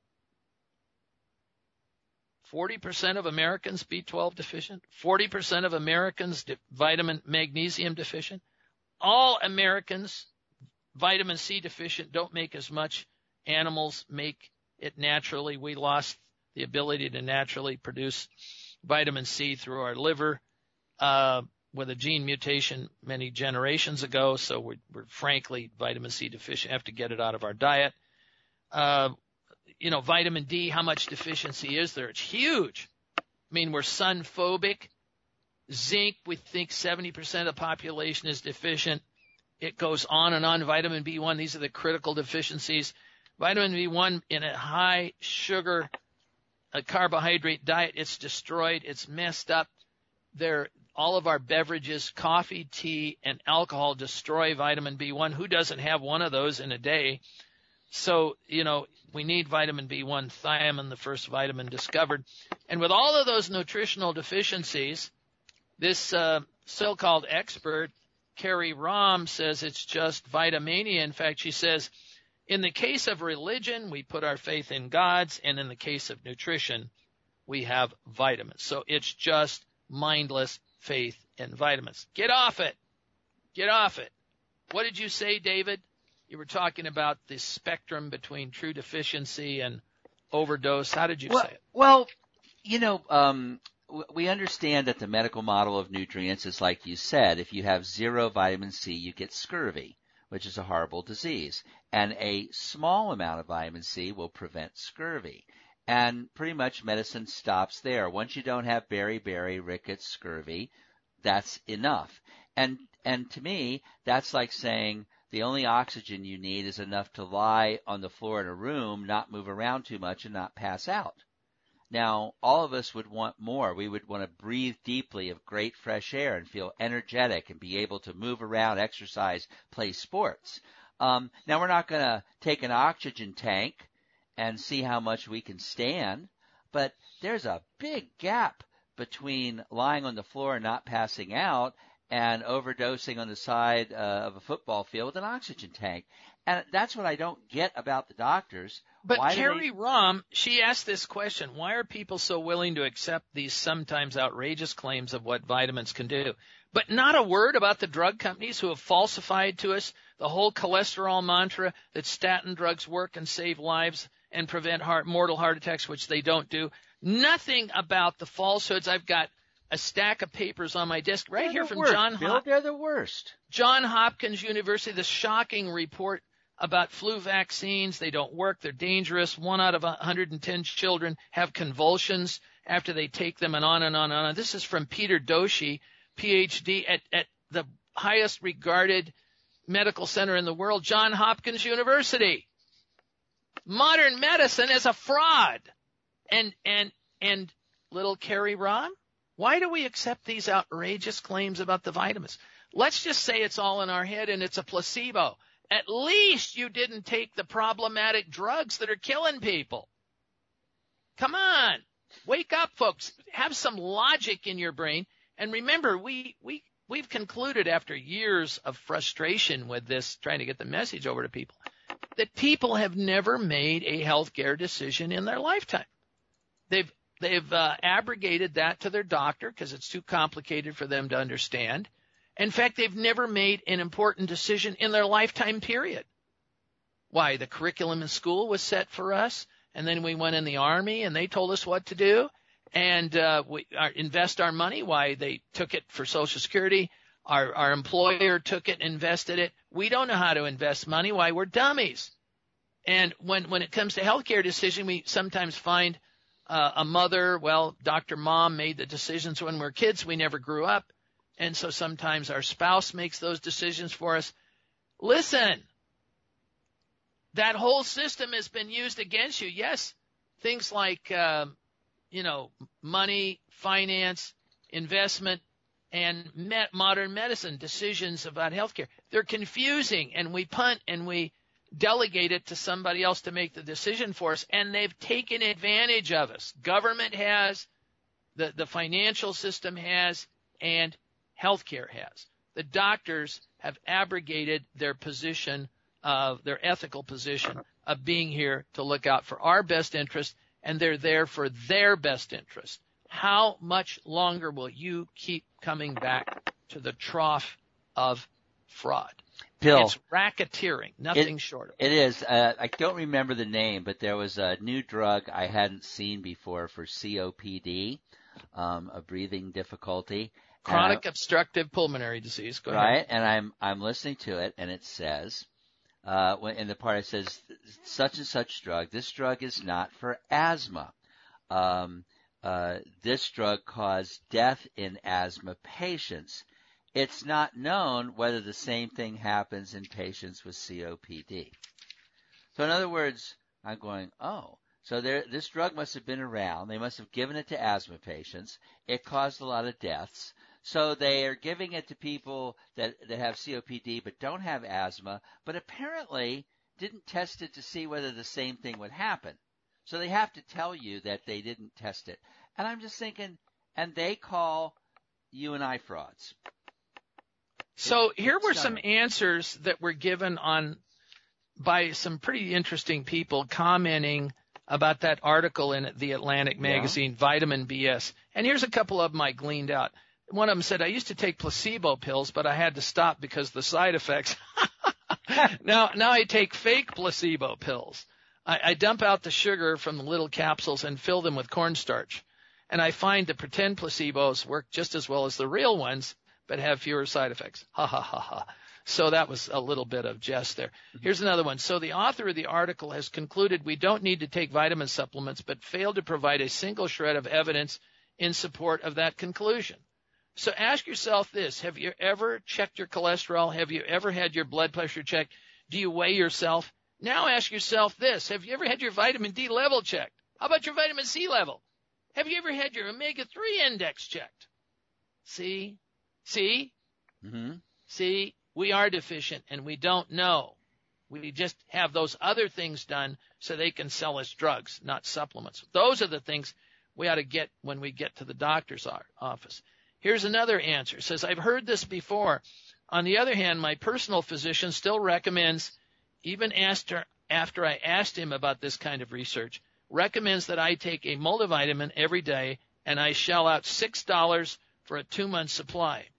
40% of Americans B12 deficient, 40% of Americans vitamin magnesium deficient. All Americans vitamin C deficient don't make as much. Animals make it naturally. We lost the ability to naturally produce vitamin C through our liver with a gene mutation many generations ago. So we're frankly vitamin C deficient, have to get it out of our diet. Vitamin D, how much deficiency is there? It's huge. I mean, we're sun phobic. Zinc, we think 70% of the population is deficient. It goes on and on. Vitamin B1, these are the critical deficiencies. Vitamin B1 in a high sugar, carbohydrate diet, it's destroyed. It's messed up. All of our beverages, coffee, tea, and alcohol destroy vitamin B1. Who doesn't have one of those in a day? So, we need vitamin B1, thiamine, the first vitamin discovered. And with all of those nutritional deficiencies, this so-called expert, Carrie Rom, says it's just Vitamania. In fact, she says, in the case of religion, we put our faith in God's, and in the case of nutrition, we have vitamins. So it's just mindless faith in vitamins. Get off it. Get off it. What did you say, David? You were talking about the spectrum between true deficiency and overdose. How did you say it? Well, we understand that the medical model of nutrients is like you said. If you have zero vitamin C, you get scurvy, which is a horrible disease. And a small amount of vitamin C will prevent scurvy. And pretty much medicine stops there. Once you don't have beriberi, rickets, scurvy, that's enough. And to me, that's like saying the only oxygen you need is enough to lie on the floor in a room, not move around too much, and not pass out. Now, all of us would want more. We would want to breathe deeply of great fresh air and feel energetic and be able to move around, exercise, play sports. Now, we're not going to take an oxygen tank and see how much we can stand, but there's a big gap between lying on the floor and not passing out and overdosing on the side of a football field with an oxygen tank. And that's what I don't get about the doctors. But Carrie Rom, she asked this question, why are people so willing to accept these sometimes outrageous claims of what vitamins can do? But not a word about the drug companies who have falsified to us the whole cholesterol mantra that statin drugs work and save lives and prevent mortal heart attacks, which they don't do. Nothing about the falsehoods. I've got a stack of papers on my desk right here from They're the worst. John Hopkins University, the shocking report about flu vaccines. They don't work. They're dangerous. 1 out of 110 children have convulsions after they take them, and on and on and on. This is from Peter Doshi, PhD at the highest regarded medical center in the world, John Hopkins University. Modern medicine is a fraud. And little Carrie Ron, why do we accept these outrageous claims about the vitamins? Let's just say it's all in our head and it's a placebo. At least you didn't take the problematic drugs that are killing people. Come on. Wake up, folks. Have some logic in your brain. And remember, we've concluded after years of frustration with this, trying to get the message over to people, that people have never made a healthcare decision in their lifetime. They've abrogated that to their doctor because it's too complicated for them to understand. In fact, they've never made an important decision in their lifetime period. Why? The curriculum in school was set for us, and then we went in the Army and they told us what to do, and we invest our money. Why? They took it for Social Security. Our employer took it and invested it. We don't know how to invest money. Why? We're dummies. And when it comes to healthcare decision, we sometimes find a mother, Dr. Mom made the decisions when we were kids. We never grew up. And so sometimes our spouse makes those decisions for us. Listen, that whole system has been used against you. Yes, things like, money, finance, investment, and modern medicine decisions about healthcare. They're confusing, and we punt and we delegate it to somebody else to make the decision for us, and they've taken advantage of us. Government has, the financial system has, and healthcare has. The doctors have abrogated their position of their ethical position of being here to look out for our best interest, and they're there for their best interest. How much longer will you keep coming back to the trough of fraud? Bill, it's racketeering, nothing short of it. It is. I don't remember the name, but there was a new drug I hadn't seen before for COPD, a breathing difficulty. Chronic obstructive pulmonary disease. Go ahead. Right, and I'm listening to it, and it says, in the part it says, such and such drug, this drug is not for asthma. This drug caused death in asthma patients. It's not known whether the same thing happens in patients with COPD. So in other words, I'm going, so this drug must have been around. They must have given it to asthma patients. It caused a lot of deaths. So they are giving it to people that have COPD but don't have asthma, but apparently didn't test it to see whether the same thing would happen. So they have to tell you that they didn't test it. And I'm just thinking, and they call you and I frauds. So here were some answers that were given by some pretty interesting people commenting about that article in the Atlantic magazine, Vitamin BS. And here's a couple of them I gleaned out. One of them said, I used to take placebo pills, but I had to stop because of the side effects. Now I take fake placebo pills. I dump out the sugar from the little capsules and fill them with cornstarch. And I find the pretend placebos work just as well as the real ones, but have fewer side effects. Ha, ha, ha, ha. So that was a little bit of jest there. Here's another one. So the author of the article has concluded we don't need to take vitamin supplements, but failed to provide a single shred of evidence in support of that conclusion. So ask yourself this. Have you ever checked your cholesterol? Have you ever had your blood pressure checked? Do you weigh yourself? Now ask yourself this. Have you ever had your vitamin D level checked? How about your vitamin C level? Have you ever had your omega-3 index checked? See? Mm-hmm. See, we are deficient and we don't know. We just have those other things done so they can sell us drugs, not supplements. Those are the things we ought to get when we get to the doctor's office. Here's another answer. It says, I've heard this before. On the other hand, my personal physician still recommends, even after I asked him about this kind of research, recommends that I take a multivitamin every day, and I shell out $6 for a 2-month supply.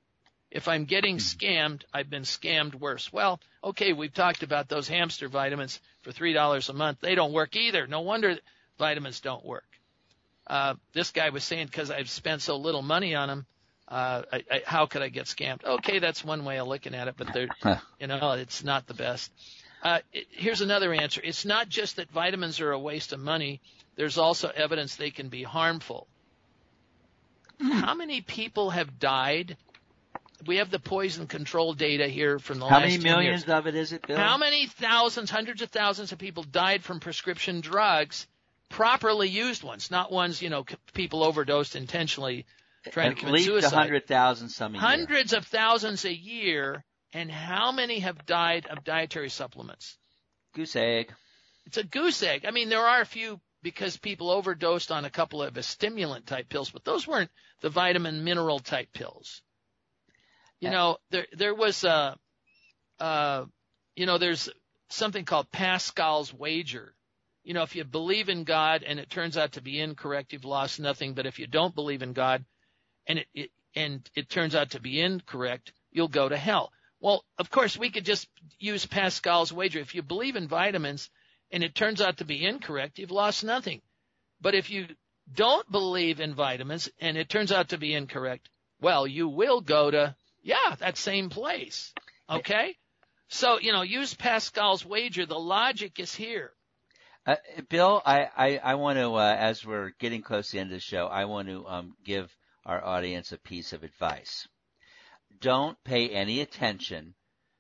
If I'm getting scammed, I've been scammed worse. Well, okay, we've talked about those hamster vitamins for $3 a month. They don't work either. No wonder vitamins don't work. This guy was saying because I've spent so little money on them, how could I get scammed? Okay, that's one way of looking at it, but it's not the best. Here's another answer. It's not just that vitamins are a waste of money. There's also evidence they can be harmful. How many people have died? We have the poison control data here from the last 10 years. How many millions of it is it, Bill? How many thousands, hundreds of thousands of people died from prescription drugs, properly used ones, not ones, people overdosed intentionally trying to commit suicide. At least 100,000 some a year. Hundreds of thousands a year, and how many have died of dietary supplements? Goose egg. It's a goose egg. I mean, there are a few because people overdosed on a couple of stimulant-type pills, but those weren't the vitamin mineral type pills. There was there's something called Pascal's wager. If you believe in God and it turns out to be incorrect, you've lost nothing. But if you don't believe in God and it turns out to be incorrect, you'll go to hell. Well, of course, we could just use Pascal's wager. If you believe in vitamins and it turns out to be incorrect, you've lost nothing. But if you don't believe in vitamins and it turns out to be incorrect, well, you will go to that same place. Okay? So, use Pascal's wager. The logic is here. Bill, I want to, as we're getting close to the end of the show, I want to give our audience a piece of advice. Don't pay any attention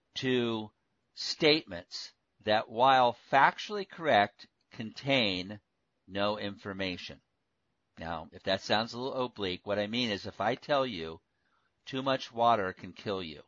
to statements that, while factually correct, contain no information. Now, if that sounds a little oblique, what I mean is if I tell you too much water can kill you,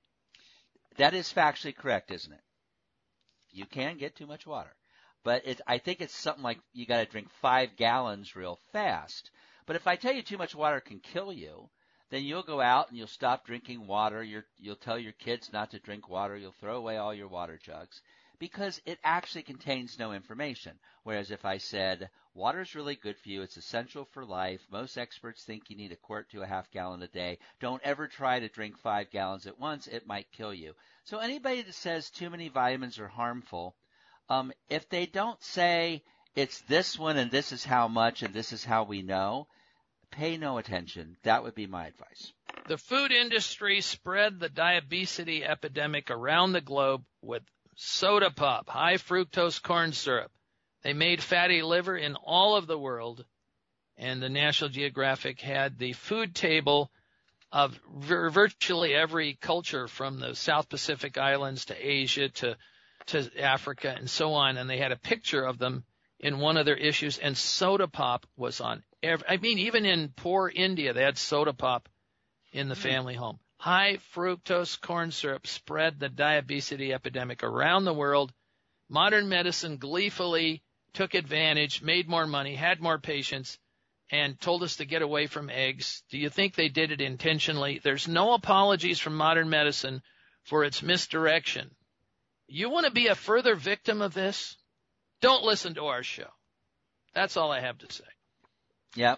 that is factually correct, isn't it? You can get too much water. But I think it's something like you got to drink 5 gallons real fast. But if I tell you too much water can kill you, then you'll go out and you'll stop drinking water. You'll tell your kids not to drink water. You'll throw away all your water jugs because it actually contains no information. Whereas if I said water's really good for you, it's essential for life. Most experts think you need a quart to a half gallon a day. Don't ever try to drink 5 gallons at once. It might kill you. So anybody that says too many vitamins are harmful, if they don't say it's this one and this is how much and this is how we know, pay no attention. That would be my advice. The food industry spread the diabetes epidemic around the globe with soda pop, high fructose corn syrup. They made fatty liver in all of the world, and the National Geographic had the food table of virtually every culture from the South Pacific Islands to Asia to Africa and so on, and they had a picture of them in one of their issues, and soda pop was on even in poor India, they had soda pop in the family home. High fructose corn syrup spread the diabetes epidemic around the world. Modern medicine gleefully took advantage, made more money, had more patients, and told us to get away from eggs. Do you think they did it intentionally? There's no apologies from modern medicine for its misdirection. You want to be a further victim of this? Don't listen to our show. That's all I have to say. Yeah,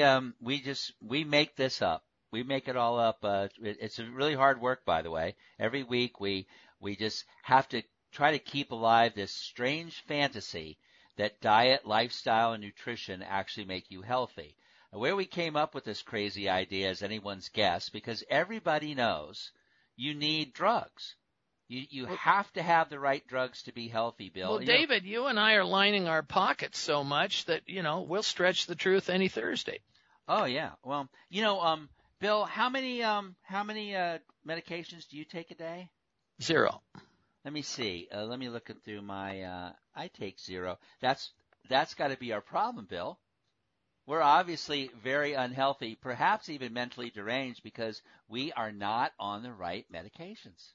we make this up. We make it all up. It's really hard work, by the way. Every week we just have to try to keep alive this strange fantasy that diet, lifestyle, and nutrition actually make you healthy. And where we came up with this crazy idea is anyone's guess, because everybody knows you need drugs. You have to have the right drugs to be healthy, Bill. Well, David, you and I are lining our pockets so much that, we'll stretch the truth any Thursday. Oh, yeah. Well, Bill, how many medications do you take a day? 0. Let me see. Let me look through my I take 0. That's got to be our problem, Bill. We're obviously very unhealthy, perhaps even mentally deranged, because we are not on the right medications.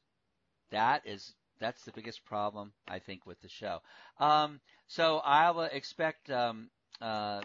That's the biggest problem, I think, with the show. So I'll expect, we're going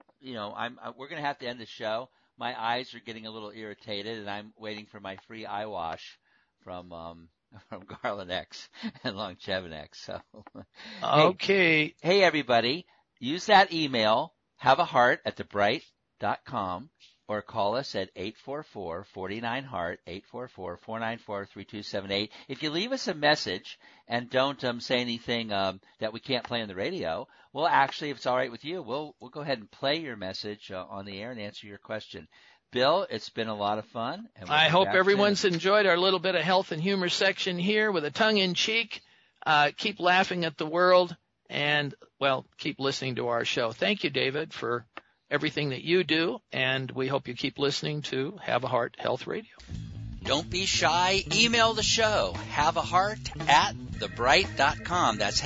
to have to end the show. My eyes are getting a little irritated, and I'm waiting for my free eye wash from Garland X and Longevinex. So, okay. Hey, everybody, use that email, haveaheart@thebright.com. or call us at 844-49-HEART, 844-494-3278. If you leave us a message and don't say anything that we can't play on the radio, we'll actually, if it's all right with you, we'll go ahead and play your message on the air and answer your question. Bill, it's been a lot of fun. And I hope everyone's enjoyed our little bit of health and humor section here with a tongue-in-cheek. Keep laughing at the world and, well, keep listening to our show. Thank you, David, for everything that you do, and we hope you keep listening to Have a Heart Health Radio. Don't be shy. Email the show, haveaheart@thebright.com. That's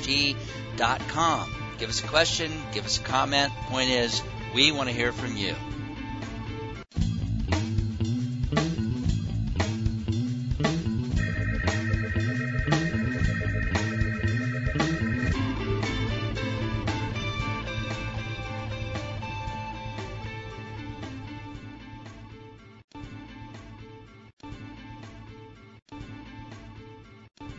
haveaheart@thebright.com. Give us a question, give us a comment. Point is, we want to hear from you.